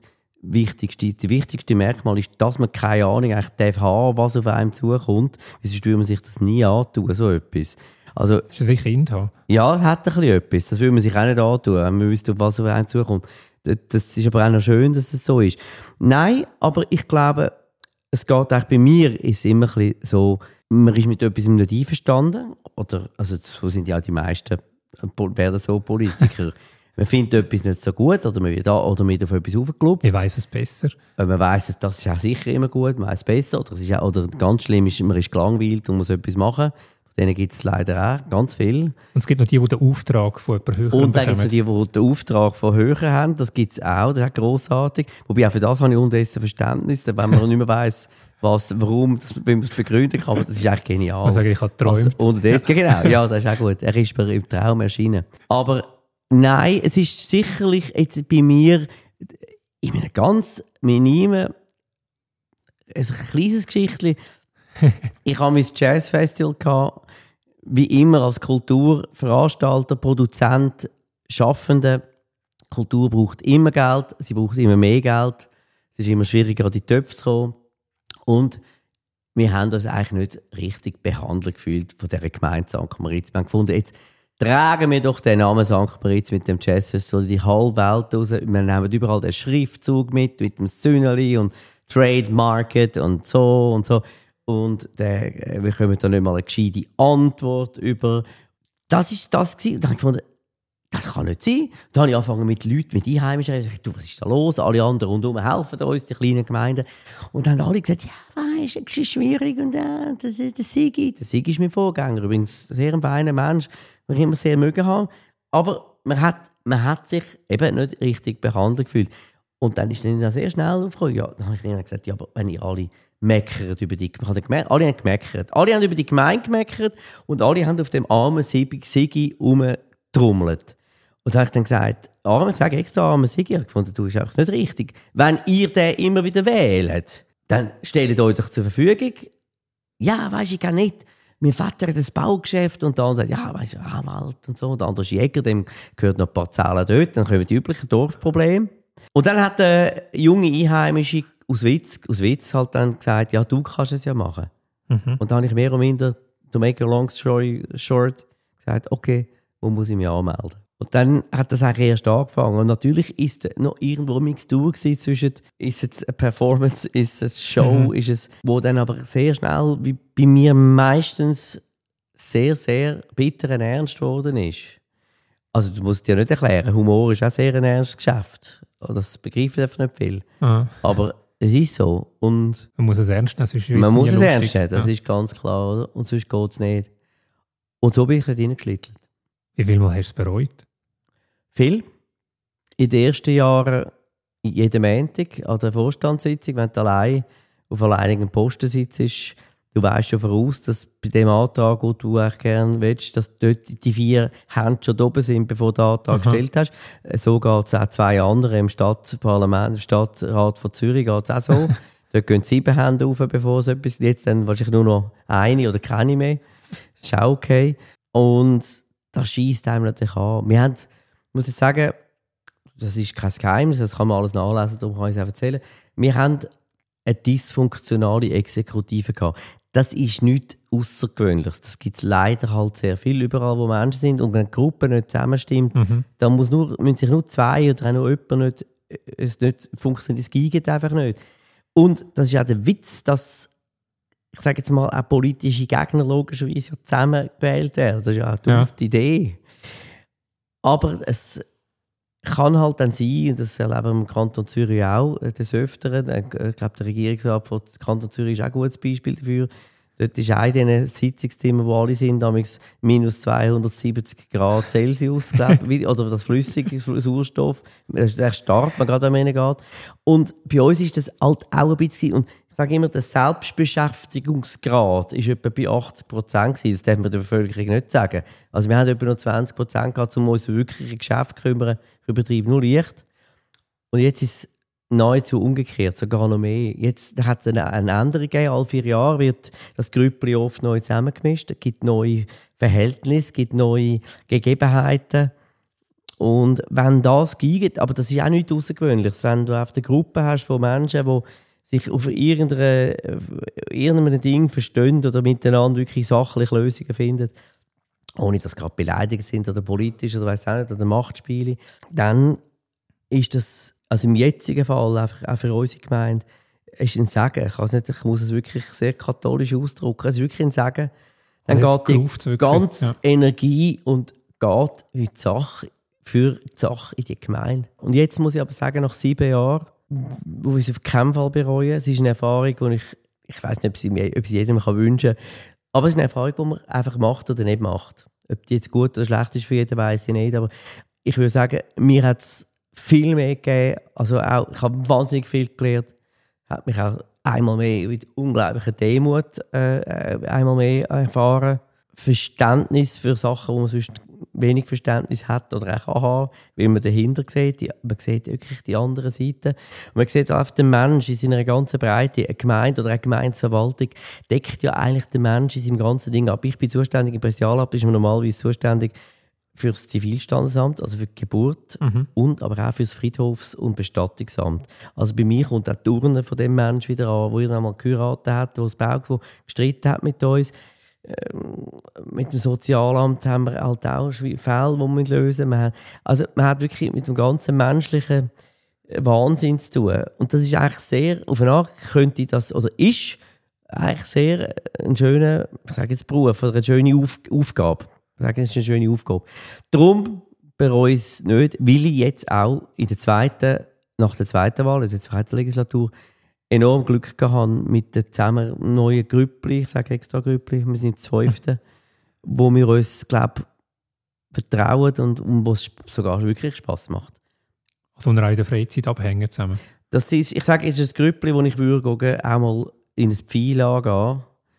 wichtigste Merkmal ist, dass man keine Ahnung eigentlich darf haben, was auf einem zukommt. Sonst würde man sich das nie antun, so etwas. Also, ist das wie Kind haben? Ja, hat ein bisschen etwas. Das würde man sich auch nicht antun, wenn man wüsste, was auf einem zukommt. Das ist aber auch noch schön, dass es so ist. Nein, aber ich glaube, es geht auch bei mir ist immer ein bisschen so, man ist mit etwas nicht einverstanden. Oder, also so sind ja auch die meisten, werden so Politiker. Man findet etwas nicht so gut oder man wird auf etwas aufgeklopft. Ich weiss es besser. Man weiss, das ist auch sicher immer gut, man weiss es besser. Oder ganz schlimm ist, man ist gelangweilt und muss etwas machen. Von denen gibt es leider auch ganz viel. Und es gibt noch die den Auftrag von jemandem höher haben. Und dann gibt es die den Auftrag von höher haben. Das gibt es auch, das ist auch grossartig. Wobei auch für das habe ich unterdessen Verständnis, wenn man nicht mehr weiss, warum, wie man es begründen kann. Aber das ist echt genial. Also ich habe geträumt. Genau, ja, das ist auch gut. Er ist mir im Traum erschienen. Aber nein, es ist sicherlich jetzt bei mir in einem ganz minimen, ein kleines Geschichtchen. Ich habe mein Jazzfestival gehabt, wie immer als Kulturveranstalter, Produzent, Schaffende. Kultur braucht immer Geld, sie braucht immer mehr Geld. Es ist immer schwieriger, an die Töpfe zu kommen. Und wir haben uns eigentlich nicht richtig behandelt gefühlt von dieser Gemeinde St. Moritz. Wir haben gefunden, jetzt tragen wir doch den Namen St. Moritz mit dem Jazzfestival in die halbe Welt raus. Wir nehmen überall den Schriftzug mit dem Sünneli und Trade Market und so und so. Und wir bekommen dann nicht mal eine gescheite Antwort über. Das war das gewesen. Und dann habe ich gefunden, das kann nicht sein. Dann habe ich angefangen mit Leuten, mit Einheimischen, ich dachte, was ist da los? Alle anderen rundherum helfen uns, die kleinen Gemeinden. Und dann haben alle gesagt, ja, weisst du, es ist schwierig. Und der Sigi ist mein Vorgänger, übrigens ein sehr feiner Mensch, den ich immer sehr mögen habe. Aber man hat sich eben nicht richtig behandelt gefühlt. Und dann ist dann sehr schnell aufgekommen. Ja, dann habe ich ihnen gesagt, ja, aber wenn ihr alle meckert über die Gemeinde. Alle haben gemeckert. Alle haben über die Gemeinde gemeckert und alle haben auf dem armen Sigi rumgetrommelt. Und da habe ich dann gesagt, ich sage extra armen Sigi, ich habe gefunden, du bist einfach nicht richtig. Wenn ihr den immer wieder wählt, dann stellt euch doch zur Verfügung. Ja, weisst ich kann nicht. Mein Vater hat ein Baugeschäft und der andere sagt, ja, weisst du, Anwalt und so. Und der andere ist Jäger, dem gehört noch ein paar Zahlen dort. Dann kommen die üblichen Dorfprobleme. Und dann hat der junge Einheimische aus Witz halt dann gesagt, ja, du kannst es ja machen. Mhm. Und dann habe ich mehr oder minder, to make a long story short, gesagt, okay, wo muss ich mich anmelden? Und dann hat das eigentlich erst angefangen. Und natürlich ist noch irgendwo ein Mixtur zwischen, ist es eine Performance, ist es eine Show, ist es, wo dann aber sehr schnell, wie bei mir meistens, sehr, sehr bitteren Ernst geworden ist. Also du musst dir nicht erklären, Humor ist auch sehr ein ernstes Geschäft. Das begreifen einfach nicht viel. Ah. Aber es ist so. Und man muss es ernst nehmen, sonst man muss es ernst nehmen, das ist ganz klar. Oder? Und sonst geht es nicht. Und so bin ich reingeschlittelt. Wie viel Mal hast du es bereut? Viel. In den ersten Jahren, jeden Montag an der Vorstandssitzung, wenn du allein auf alleinigen Posten sitzt, du weißt schon voraus, dass bei dem Antrag, den du eigentlich gerne willst, dass dort die 4 Hände schon oben sind, bevor du den Antrag gestellt hast. So geht es auch 2 andere im Stadtparlament, im Stadtrat von Zürich geht es auch so. Dort gehen 7 Hände auf, bevor es etwas, jetzt dann wahrscheinlich nur noch eine oder keine mehr. Das ist auch okay. Und das scheisst einem natürlich an. Wir haben, muss ich sagen, das ist kein Geheimnis, das kann man alles nachlesen, darum kann ich es auch erzählen. Wir haben eine dysfunktionale Exekutive gehabt. Das ist nichts Außergewöhnliches. Das gibt es leider halt sehr viel, überall wo Menschen sind. Und wenn die Gruppe nicht zusammenstimmt, dann müssen sich nur 2 oder auch noch jemand nicht, es nicht funktioniert. Es geht einfach nicht. Und das ist ja der Witz, dass, ich sage jetzt mal, auch politische Gegner logischerweise zusammengewählt werden. Das ist ja eine doofe Idee. Aber es kann halt dann sein, und das erleben wir im Kanton Zürich auch des Öfteren, ich glaube, der Regierungsrat von Kanton Zürich ist auch ein gutes Beispiel dafür. Dort ist auch in diesen Sitzungszimmern, wo alle sind, damals minus 270 Grad Celsius, glaube, oder das flüssige Sauerstoff, der starrt man gerade, wenn man geht. Und bei uns ist das halt auch ein bisschen, und ich sage immer, der Selbstbeschäftigungsgrad war etwa bei 80%. Das darf man der Bevölkerung nicht sagen. Also wir haben etwa noch 20% gehabt, um uns wirklich Geschäft zu kümmern, für Betrieb nur Licht. Und jetzt ist es nahezu umgekehrt, sogar noch mehr. Jetzt hat es eine Änderung gegeben. Alle 4 Jahre wird das Grüppli oft neu zusammengemischt. Es gibt neue Verhältnisse, es gibt neue Gegebenheiten. Und wenn das geht, aber das ist auch nichts Außergewöhnliches, wenn du auf eine Gruppe hast von Menschen, die sich auf irgendeinem Ding verstehen oder miteinander wirklich sachliche Lösungen finden, ohne dass gerade beleidigt sind oder politisch oder weiss auch nicht, oder Machtspiele, dann ist das, also im jetzigen Fall, einfach auch für unsere Gemeinde, ist ein Segen. Ich muss es wirklich sehr katholisch ausdrücken. Es ist wirklich ein Segen. Dann geht die ganze Energie und geht für die Sache in die Gemeinde. Und jetzt muss ich aber sagen, nach 7 Jahren, wo ich es auf keinen Fall bereue, es ist eine Erfahrung, die ich weiss nicht, ob sie jedem wünschen kann, aber es ist eine Erfahrung, die man einfach macht oder nicht macht. Ob die jetzt gut oder schlecht ist für jeden, weiss ich nicht, aber ich würde sagen, mir hat es viel mehr gegeben, also auch, ich habe wahnsinnig viel gelernt, hat mich auch einmal mehr mit unglaublicher Demut einmal mehr erfahren, Verständnis für Sachen, wo man sonst wenig Verständnis hat oder auch haben, weil man dahinter sieht, man sieht wirklich die andere Seite. Und man sieht auch den Menschen in seiner ganzen Breite. Eine Gemeinde oder eine Gemeindeverwaltung deckt ja eigentlich den Menschen in seinem ganzen Ding ab. Ich bin zuständig im Präsidialamt, ist man normalerweise zuständig für das Zivilstandesamt, also für die Geburt und aber auch für das Friedhofs- und Bestattungsamt. Also bei mir kommt auch die Urne von dem Menschen wieder an, der irgendwann geheiratet hat, der das Baugesuch gestritten hat mit uns. Mit dem Sozialamt haben wir halt auch Fälle, die wir lösen müssen. Man hat wirklich mit dem ganzen menschlichen Wahnsinn zu tun. Und das ist eigentlich sehr, auf eine Art könnte das, oder ist eigentlich sehr ein schöner, ich sage jetzt Beruf, oder eine schöne Aufgabe. Ich sage, das ist eine schöne Aufgabe. Darum bereue ich es nicht, weil ich jetzt auch nach der zweiten Wahl, also der zweiten Legislatur, enorm Glück gehabt mit den zusammen neuen Grüppli, ich sage extra Grüppli, wir sind das 5., wo wir uns, glaube ich, vertrauen und wo es sogar wirklich Spass macht. Also in der Freizeit abhängen zusammen? Das ist, ich sage, es ist ein Grüppli, wo ich würde auch mal in ein Pfeil gehen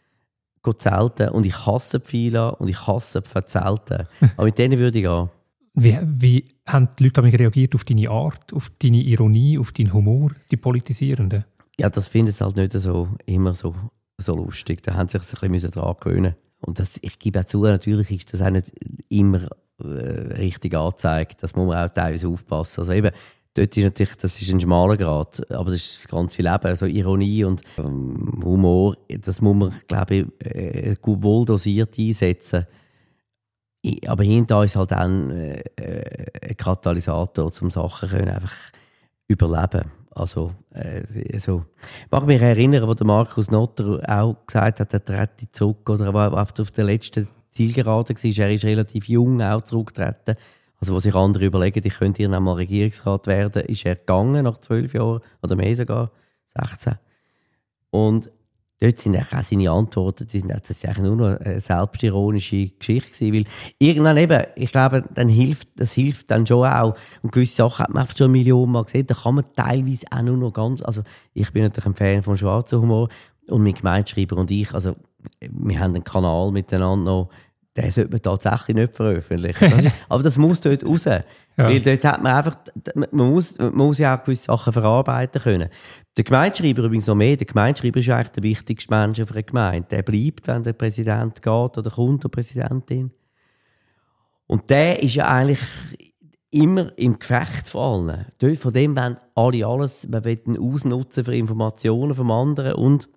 zelten. Und ich hasse Pfeile und ich hasse Zelten. Aber mit denen würde ich gehen. Wie haben die Leute reagiert auf deine Art, auf deine Ironie, auf deinen Humor, die Politisierenden? Ja, das finden sie halt nicht immer so lustig. Da haben sie sich ein bisschen daran gewöhnen. Und ich gebe auch zu, natürlich ist das auch nicht immer richtig angezeigt. Das muss man auch teilweise aufpassen. Also eben, dort ist natürlich, das ist ein schmaler Grad, aber das ist das ganze Leben. Also Ironie und Humor, das muss man, glaube ich, wohl dosiert einsetzen. Aber hinter uns halt dann ein Katalysator, um Sachen können einfach überleben. Also, ich mag mich erinnern, wo der Markus Notter auch gesagt hat, er trete zurück, oder er war auf der letzten Zielgerade war, er ist relativ jung auch zurückgetreten. Also, wo sich andere überlegen, ich könnte hier einmal Regierungsrat werden, ist er gegangen nach 12 Jahren, oder mehr sogar, 16. Und dort sind auch seine Antworten, das war eigentlich nur noch eine selbstironische Geschichte, weil irgendwann eben, ich glaube, das hilft dann schon auch. Und gewisse Sachen hat man einfach schon 1 Million Mal gesehen, da kann man teilweise auch nur noch ganz, also ich bin natürlich ein Fan von schwarzen Humor und mein Gemeindeschreiber und ich, also wir haben einen Kanal miteinander noch, den sollte man tatsächlich nicht veröffentlichen. Aber das muss dort raus. Ja. Weil dort hat man einfach, man muss ja auch gewisse Sachen verarbeiten können. Der Gemeindeschreiber übrigens noch mehr. Der Gemeindeschreiber ist ja eigentlich der wichtigste Mensch auf einer Gemeinde. Der bleibt, wenn der Präsident geht oder kommt, die Präsidentin. Und der ist ja eigentlich immer im Gefecht von allen. Dort, von dem wollen alle alles, man will ihn ausnutzen für Informationen vom anderen und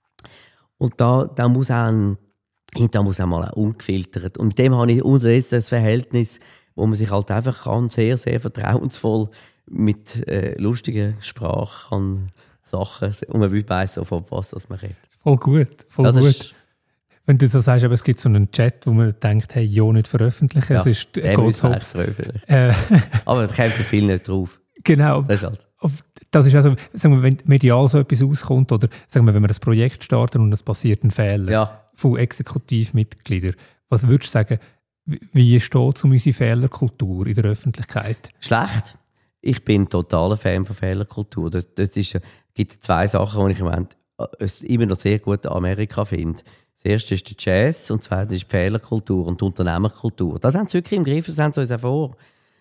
da muss auch da muss auch mal ungefiltert. Und mit dem habe ich unterdessen das Verhältnis, wo man sich halt einfach sehr, sehr vertrauensvoll mit lustiger Sprache kann Sachen und man weiss sofort, was man redet. Voll gut, voll gut. Wenn du so sagst, aber es gibt so einen Chat, wo man denkt, hey, ja, nicht veröffentlichen, ja, es ist Goldhops. Aber da kommt viel nicht drauf. Genau. Das ist also, sagen wir, wenn medial so etwas auskommt, oder sagen wir, wenn wir ein Projekt starten und es passiert ein Fehler von Exekutivmitgliedern, was würdest du sagen, wie steht es um unsere Fehlerkultur in der Öffentlichkeit? Schlecht. Ich bin totaler Fan von Fehlerkultur. Es gibt zwei Sachen, die ich im Moment immer noch sehr gut in Amerika finde. Das erste ist der Jazz und das zweite ist die Fehlerkultur und die Unternehmerkultur. Das haben sie wirklich im Griff, das haben sie uns auch vor.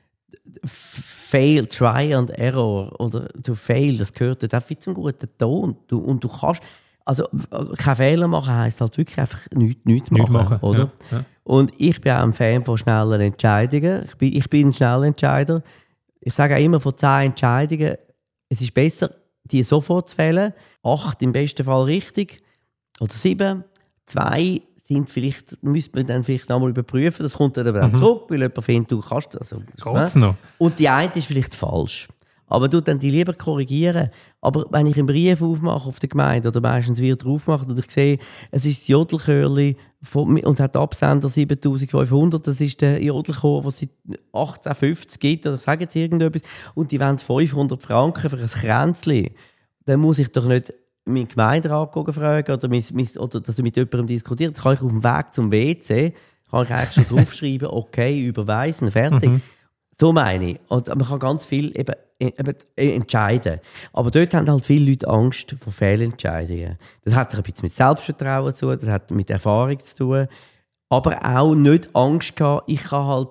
Fail, Try and Error oder to fail, das gehört dort auch zum guten Ton. Und du kannst, also keinen Fehler machen heisst halt wirklich einfach nichts machen, oder? Ja, ja. Und ich bin auch ein Fan von schnellen Entscheidungen. Ich bin ein Schnellentscheider. Ich sage auch immer, von 10 Entscheidungen, es ist besser, die sofort zu fällen. 8 im besten Fall richtig oder 7. 2 sind vielleicht, müsste man dann vielleicht noch mal überprüfen. Das kommt dann aber zurück, weil jemand findet, du kannst das. Geht's noch? Und die eine ist vielleicht falsch. Aber du dann die lieber korrigieren. Aber wenn ich einen Brief aufmache auf der Gemeinde oder meistens wieder aufmache und ich sehe, es ist das Jodelchörli und hat Absender 7500, das ist der Jodelchor, den es seit 1850 gibt, oder ich sage jetzt irgendetwas, und die wollen 500 Franken für ein Kränzchen, dann muss ich doch nicht meinen Gemeinderat fragen oder dass du mit jemandem diskutierst. Das kann ich auf dem Weg zum WC, kann ich eigentlich schon draufschreiben, okay, überweisen, fertig. So meine ich. Und man kann ganz viel eben entscheiden. Aber dort haben halt viele Leute Angst vor Fehlentscheidungen. Das hat ein bisschen mit Selbstvertrauen zu tun, das hat mit Erfahrung zu tun. Aber auch nicht Angst gehabt. Ich kann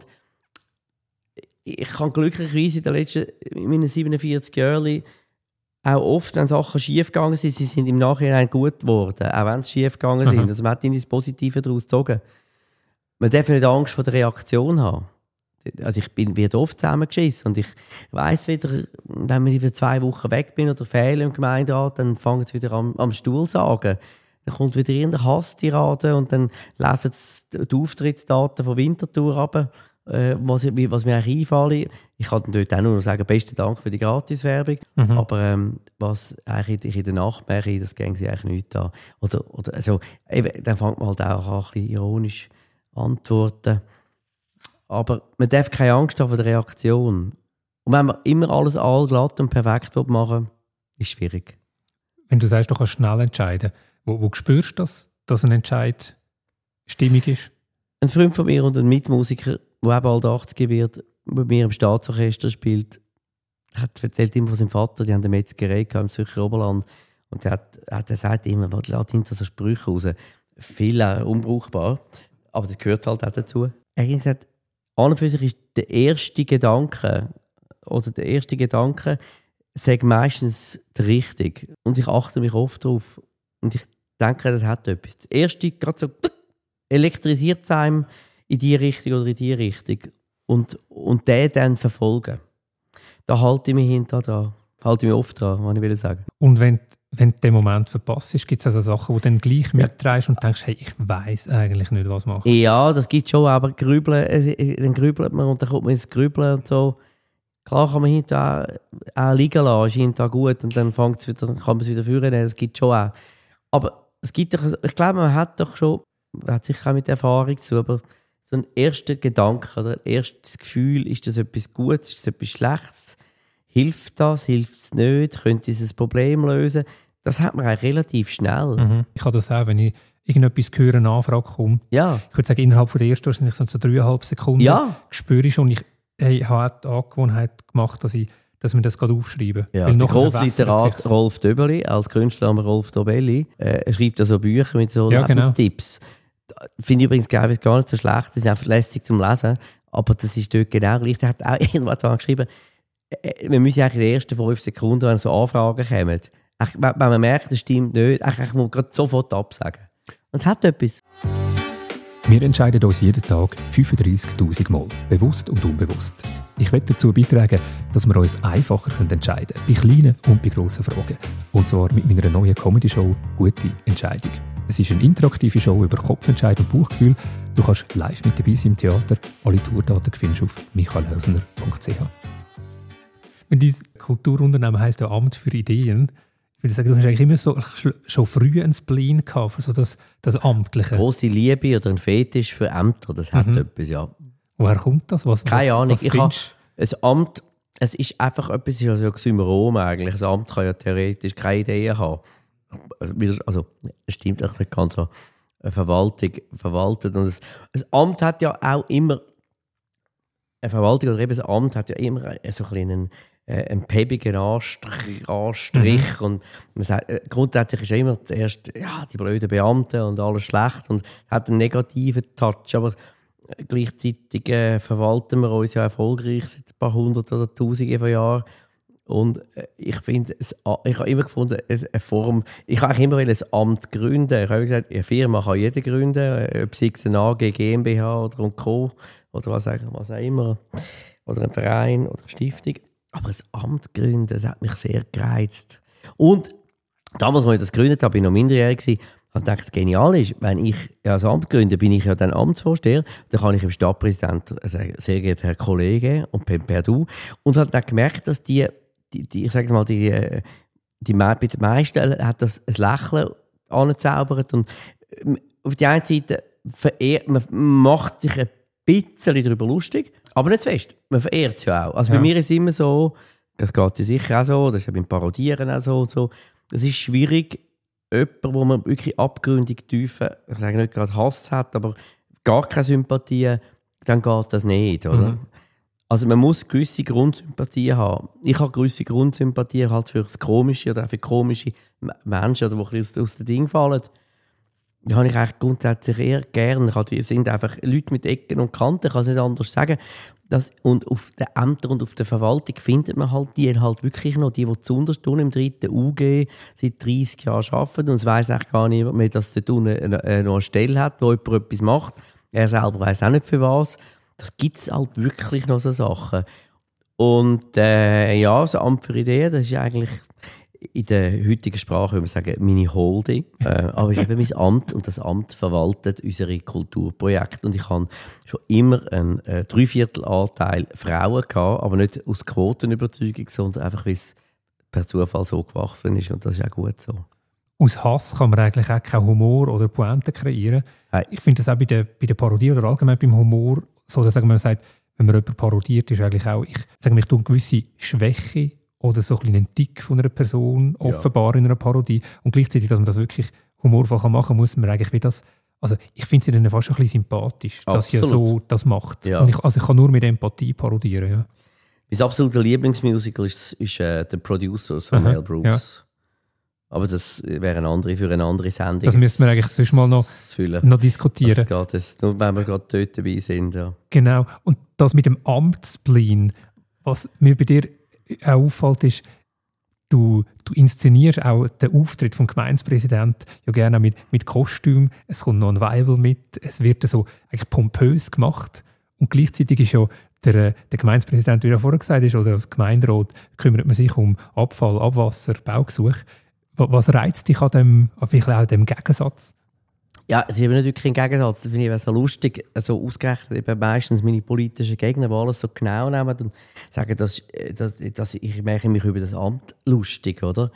glücklicherweise in meinen 47 Jahren auch oft, wenn Sachen schief gegangen sind, sie sind im Nachhinein gut geworden, auch wenn sie schief gegangen sind. Also man hat ihnen das Positive daraus gezogen. Man darf nicht Angst vor der Reaktion haben. Also ich werde oft zusammengeschissen und ich weiss wieder, wenn ich wieder 2 Wochen weg bin oder fehle im Gemeinderat, dann fangen sie wieder am Stuhl sagen. Dann kommt wieder irgendeine Hasstirade und dann lesen sie die Auftrittsdaten von Winterthur ab, was mir eigentlich einfällt. Ich kann dann dort auch nur sagen, besten Dank für die Gratiswerbung. Aber was eigentlich in der Nacht mache, das gehen sie eigentlich nicht an. Oder also, eben, dann fängt man halt auch an, ein bisschen ironisch antworten. Aber man darf keine Angst haben vor der Reaktion. Und wenn man immer alles allglatt und perfekt machen will, ist es schwierig. Wenn du sagst, du kannst schnell entscheiden, wo spürst du das, dass ein Entscheid stimmig ist? Ein Freund von mir und ein Mitmusiker, der eben bald 80 wird, bei mir im Staatsorchester spielt, hat erzählt immer von seinem Vater, die haben eine Metzgerei im Zürcher Oberland. Und er sagt immer, was lässt hinter so Sprüche raus. Viel unbrauchbar, aber das gehört halt auch dazu. Er hat gesagt, an und für sich ist der erste Gedanke, sagt meistens der richtige. Und ich achte mich oft darauf. Und ich denke, das hat etwas. Das erste, gerade so, elektrisiert es einem in die Richtung oder in die Richtung. Und den dann verfolgen. Da halte ich mich hinter dran. Halte ich mich oft dran, was ich will sagen. Und wenn du den Moment verpasst, gibt es also Sachen, die du dann gleich mitträgst und denkst, hey, ich weiss eigentlich nicht, was machen. Ja, das gibt es schon, aber dann grübelt man und dann kommt man ins Grübeln und so. Klar kann man hinterher auch liegen lassen, ist hinterher gut und dann kann man es wieder führen, das gibt es schon auch. Aber es gibt doch, ich glaube, man hat sicher auch mit Erfahrung zu, aber so ein erster Gedanke oder ein erstes Gefühl, ist das etwas Gutes, ist das etwas Schlechtes? Hilft es nicht? Könnte es ein Problem lösen? Das hat man eigentlich relativ schnell. Ich habe das auch, wenn ich irgendetwas höre, eine Anfrage komme. Ja. Ich würde sagen, innerhalb der ersten sind so 3,5 Sekunden spüre ich schon. Ich habe auch die Angewohnheit gemacht, dass wir das gerade aufschreiben. Ja, der Grossliterat Rolf Döberli, als Künstler Rolf Dobelli, schreibt so Bücher mit so Lebenstipps. Finde ich übrigens gar nicht so schlecht, die sind einfach lässig zum Lesen, aber das ist dort genau gleich. Der hat auch irgendwas dran geschrieben, wir müssen eigentlich in den ersten 5 Sekunden, wenn so Anfragen kommen, wenn man merkt, das stimmt nicht, muss man gerade sofort absagen. Und es hat etwas. Wir entscheiden uns jeden Tag 35'000 Mal, bewusst und unbewusst. Ich möchte dazu beitragen, dass wir uns einfacher entscheiden können, bei kleinen und bei grossen Fragen. Und zwar mit meiner neuen Comedy-Show «Gute Entscheidung». Es ist eine interaktive Show über Kopfentscheid und Bauchgefühl. Du kannst live mit dabei sein im Theater. Alle Tourdaten findest du auf michaelhelsner.ch. Dein Kulturunternehmen heisst ja Amt für Ideen. würde sagen, du hast eigentlich immer so schon früh einen Spleen gehabt für so das Amtliche. Grosse Liebe oder ein Fetisch für Ämter, das hat etwas, ja. Woher kommt das? Keine Ahnung. Ich habe ein Amt, es ist einfach etwas, also Oxymoron eigentlich. Ein Amt kann ja theoretisch keine Ideen haben. Also, es stimmt auch nicht ganz so. Eine Verwaltung verwaltet. Und ein Amt hat ja auch immer, eine Verwaltung oder eben ein Amt hat ja immer so ein päbigen Anstrich. Und man sagt, grundsätzlich ist ja immer zuerst die blöden Beamten und alles schlecht und hat einen negativen Touch. Aber gleichzeitig verwalten wir uns ja erfolgreich seit ein paar hundert oder tausende von Jahren. Und ich finde, ich habe immer gefunden, eine Form, ich habe immer ein Amt gründen. Ich habe gesagt, eine Firma kann jeder gründen, ob es eine AG, GmbH oder ein Co. oder was auch immer. Oder ein Verein oder eine Stiftung. Aber ein Amt gründen, das hat mich sehr gereizt. Und damals, als ich das gegründet habe, war ich noch minderjährig, habe gedacht, das genial ist, wenn ich als Amt gründe, bin ich ja dann Amtsvorsteher, dann kann ich dem Stadtpräsidenten sagen, sehr geehrter Herr Kollege und per Du. Und habe dann gemerkt, dass ich sage mal, bei den meisten hat das ein Lächeln angezaubert. Und auf der einen Seite man macht sich ein bisschen darüber lustig, aber nicht zu fest. Man verehrt es ja auch. Also bei mir ist es immer so, das geht dir sicher auch so, das ist ja beim Parodieren auch so. Es ist schwierig, jemanden, wo man wirklich abgründig tiefe, ich sage nicht gerade Hass hat, aber gar keine Sympathie, dann geht das nicht, oder? Also man muss gewisse Grundsympathien haben. Ich habe gewisse Grundsympathien halt für das Komische oder auch für komische Menschen, oder die aus den Dingen fallen. Die habe ich eigentlich grundsätzlich eher gerne. Es sind einfach Leute mit Ecken und Kanten, ich kann es nicht anders sagen. Und auf den Ämtern und auf der Verwaltung findet man halt die wirklich noch, die zuunterst tun im 3. UG seit 30 Jahren arbeiten. Und es weiss eigentlich gar niemand mehr, dass dort unten noch eine Stelle hat, wo jemand etwas macht. Er selber weiss auch nicht für was. Das gibt es halt wirklich noch so Sachen. Und das Amt für Ideen, das ist eigentlich in der heutigen Sprache, würde man sagen, meine Holding. Aber ich habe mein Amt und das Amt verwaltet unsere Kulturprojekte. Und ich habe schon immer einen 3/4 Anteil Frauen gehabt, aber nicht aus Quotenüberzeugung, sondern einfach, weil es per Zufall so gewachsen ist. Und das ist auch gut so. Aus Hass kann man eigentlich auch keinen Humor oder Pointe kreieren. Hey. Ich finde das auch bei der Parodie oder allgemein beim Humor so, dass man sagt, wenn man jemanden parodiert, ist eigentlich auch, ich tue eine gewisse Schwäche oder so einen Tick von einer Person offenbar in einer Parodie. Und gleichzeitig, dass man das wirklich humorvoll machen kann, muss man eigentlich wie das. Also ich finde sie dann fast ein bisschen sympathisch, dass sie so das macht. Ja. Und ich kann nur mit Empathie parodieren. Ja. Mein absoluter Lieblingsmusical ist The Producers von Mel Brooks. Ja. Aber das wäre für eine andere Sendung. Das müssten wir eigentlich sonst mal noch diskutieren. Das geht nur, wenn wir gerade dort dabei sind. Ja. Genau. Und das mit dem Amtsspleen, was mir bei dir auch auffällt, ist, du inszenierst auch den Auftritt vom Gemeindepräsidenten ja gerne mit Kostüm. Es kommt noch ein Weivel mit. Es wird so eigentlich pompös gemacht. Und gleichzeitig ist ja der Gemeindepräsident, wie er vorher gesagt ist, oder als Gemeinderat, kümmert man sich um Abfall, Abwasser, Baugesuch. Was reizt dich an dem Gegensatz? Ja, es ist eben nicht wirklich ein Gegensatz. Das finde ich so lustig. Also ausgerechnet eben meistens meine politischen Gegner, die alles so genau nehmen und sagen, dass ich mache mich über das Amt lustig, oder?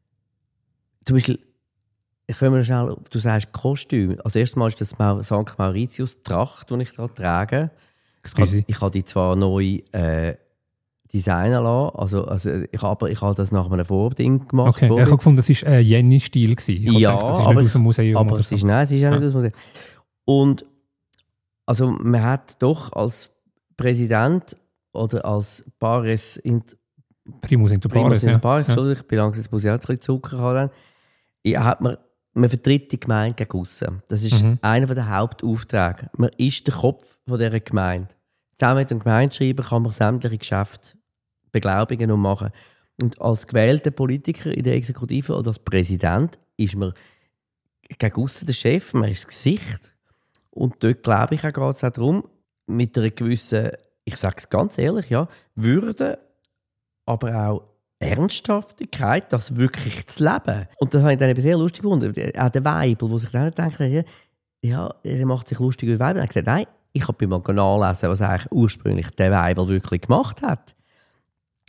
Zum Beispiel, können wir schnell, du sagst Kostüm. Also erstes ist das St. Mauritius-Tracht, die ich da trage. Ich habe die zwar neu designen lassen. Also ich habe das nach einem Vording gemacht. Okay. Ich habe gefunden, das war Jenny-Stil. Ja, gedacht, das ist nicht aus dem Museum. Aber es ist auch nicht aus dem Museum. Und also man hat doch als Präsident oder als Primus inter pares, ich bin langsam, jetzt muss ich auch ein bisschen Zucker haben. Man vertritt die Gemeinde gegen aussen. Das ist einer der Hauptaufträge. Man ist der Kopf von dieser Gemeinde. Zusammen mit dem Gemeindeschreiber kann man sämtliche Geschäfte beglaubigen und machen. Und als gewählter Politiker in der Exekutive oder als Präsident ist man gegen aussen der Chef, man ist das Gesicht. Und dort glaube ich auch geht es auch darum, mit einer gewissen, ich sage es ganz ehrlich, ja, Würde, aber auch Ernsthaftigkeit, das wirklich zu leben. Und das habe ich dann eben sehr lustig gefunden. Auch der Weibel, der sich dann denkt, ja, er macht sich lustig über Weibel. Er hat gesagt, nein, ich habe mal nachlesen, was eigentlich ursprünglich der Weibel wirklich gemacht hat.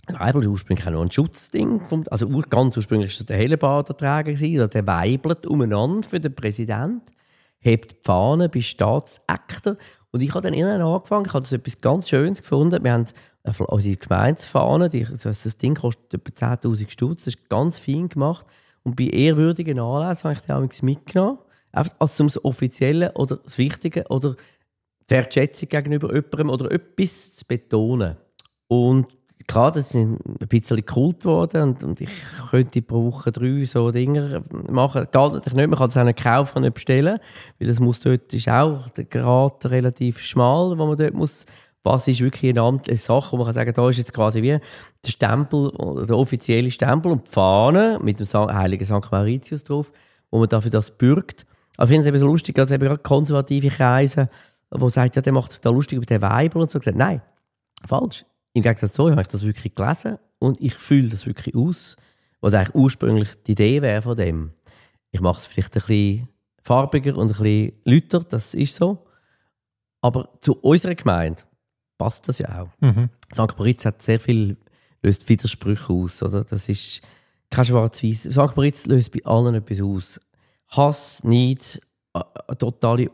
Weibel war ursprünglich auch noch ein Schutzding. Also ganz ursprünglich war der Hellebarder der Träger gewesen. Der weibelt umeinander für den Präsidenten, hebt die Fahne, bei Staatsakter. Und ich habe dann irgendwann angefangen, ich habe das etwas ganz Schönes gefunden. Wir haben unsere Gemeinsfahne, das Ding kostet etwa 10'000 Stutz, das ist ganz fein gemacht. Und bei ehrwürdigen Anlässen habe ich die auch mitgenommen. Einfach als zum Offiziellen oder das Wichtige oder die Wertschätzung gegenüber jemandem oder etwas zu betonen. Und gerade das ist ein bisschen Kult geworden und ich könnte pro Woche 3 so Dinge machen. Geht natürlich nicht, man kann es auch nicht kaufen und nicht bestellen, weil das muss dort ist auch der Grad relativ schmal, wo man dort muss. Was ist wirklich eine amtliche Sache, wo man kann sagen, da ist jetzt quasi wie der Stempel, der offizielle Stempel und die Fahne mit dem heiligen St. Mauritius drauf, wo man dafür das bürgt. Aber ich finde es eben so lustig, dass eben gerade konservative Kreise, die sagen, ja, der macht sich da lustig über den Weibel und so, gesagt, nein, falsch. Im Gegensatz dazu habe ich das wirklich gelesen und ich fühle das wirklich aus, was eigentlich ursprünglich die Idee wäre von dem. Ich mache es vielleicht ein bisschen farbiger und ein bisschen lauter, das ist so. Aber zu unserer Gemeinde passt das ja auch. St. Moritz hat sehr viel, löst Widersprüche aus. Oder? Das ist kein Schwarz-Weiß. St. Moritz löst bei allen etwas aus. Hass, Neid, totale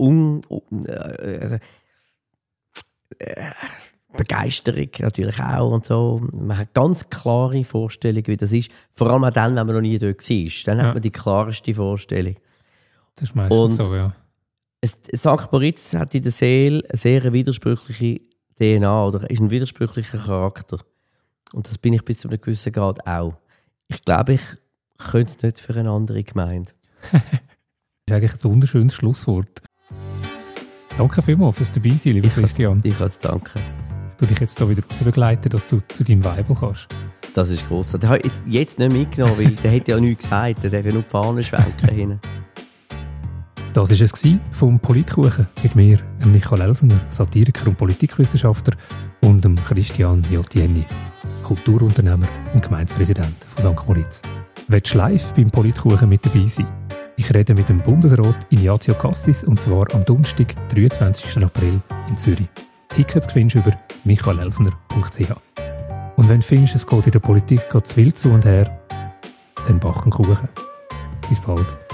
Begeisterung natürlich auch und so. Man hat ganz klare Vorstellungen, wie das ist. Vor allem auch dann, wenn man noch nie dort war. Dann hat man die klarste Vorstellung. Das ist meistens so, ja. St. Moritz hat in der Seele eine sehr widersprüchliche DNA oder ist ein widersprüchlicher Charakter. Und das bin ich bis zu einem gewissen Grad auch. Ich glaube, ich könnte es nicht für eine andere Gemeinde. Das ist eigentlich ein wunderschönes Schlusswort. Danke vielmals fürs Dabeisein, lieber Christian. Ich kann es danken. Du dich jetzt hier wieder begleiten, dass du zu deinem Weibel kannst. Das ist gross. Den habe ich jetzt nicht mitgenommen, weil der hätte ja nichts gesagt. Der darf ja nur die Fahne schwenken hinten. Das war es vom Politkuchen mit mir, Michael Elsener, Satiriker und Politikwissenschaftler, und dem Christian Jotienni, Kulturunternehmer und Gemeindepräsident von St. Moritz. Willst du live beim Politkuchen mit dabei sein? Ich rede mit dem Bundesrat Ignazio Cassis, und zwar am Donnerstag, 23. April in Zürich. Tickets findest du über michaelelsner.ch. Und wenn du findest, es geht in der Politik zu wild zu und her, dann backen Kuchen. Bis bald.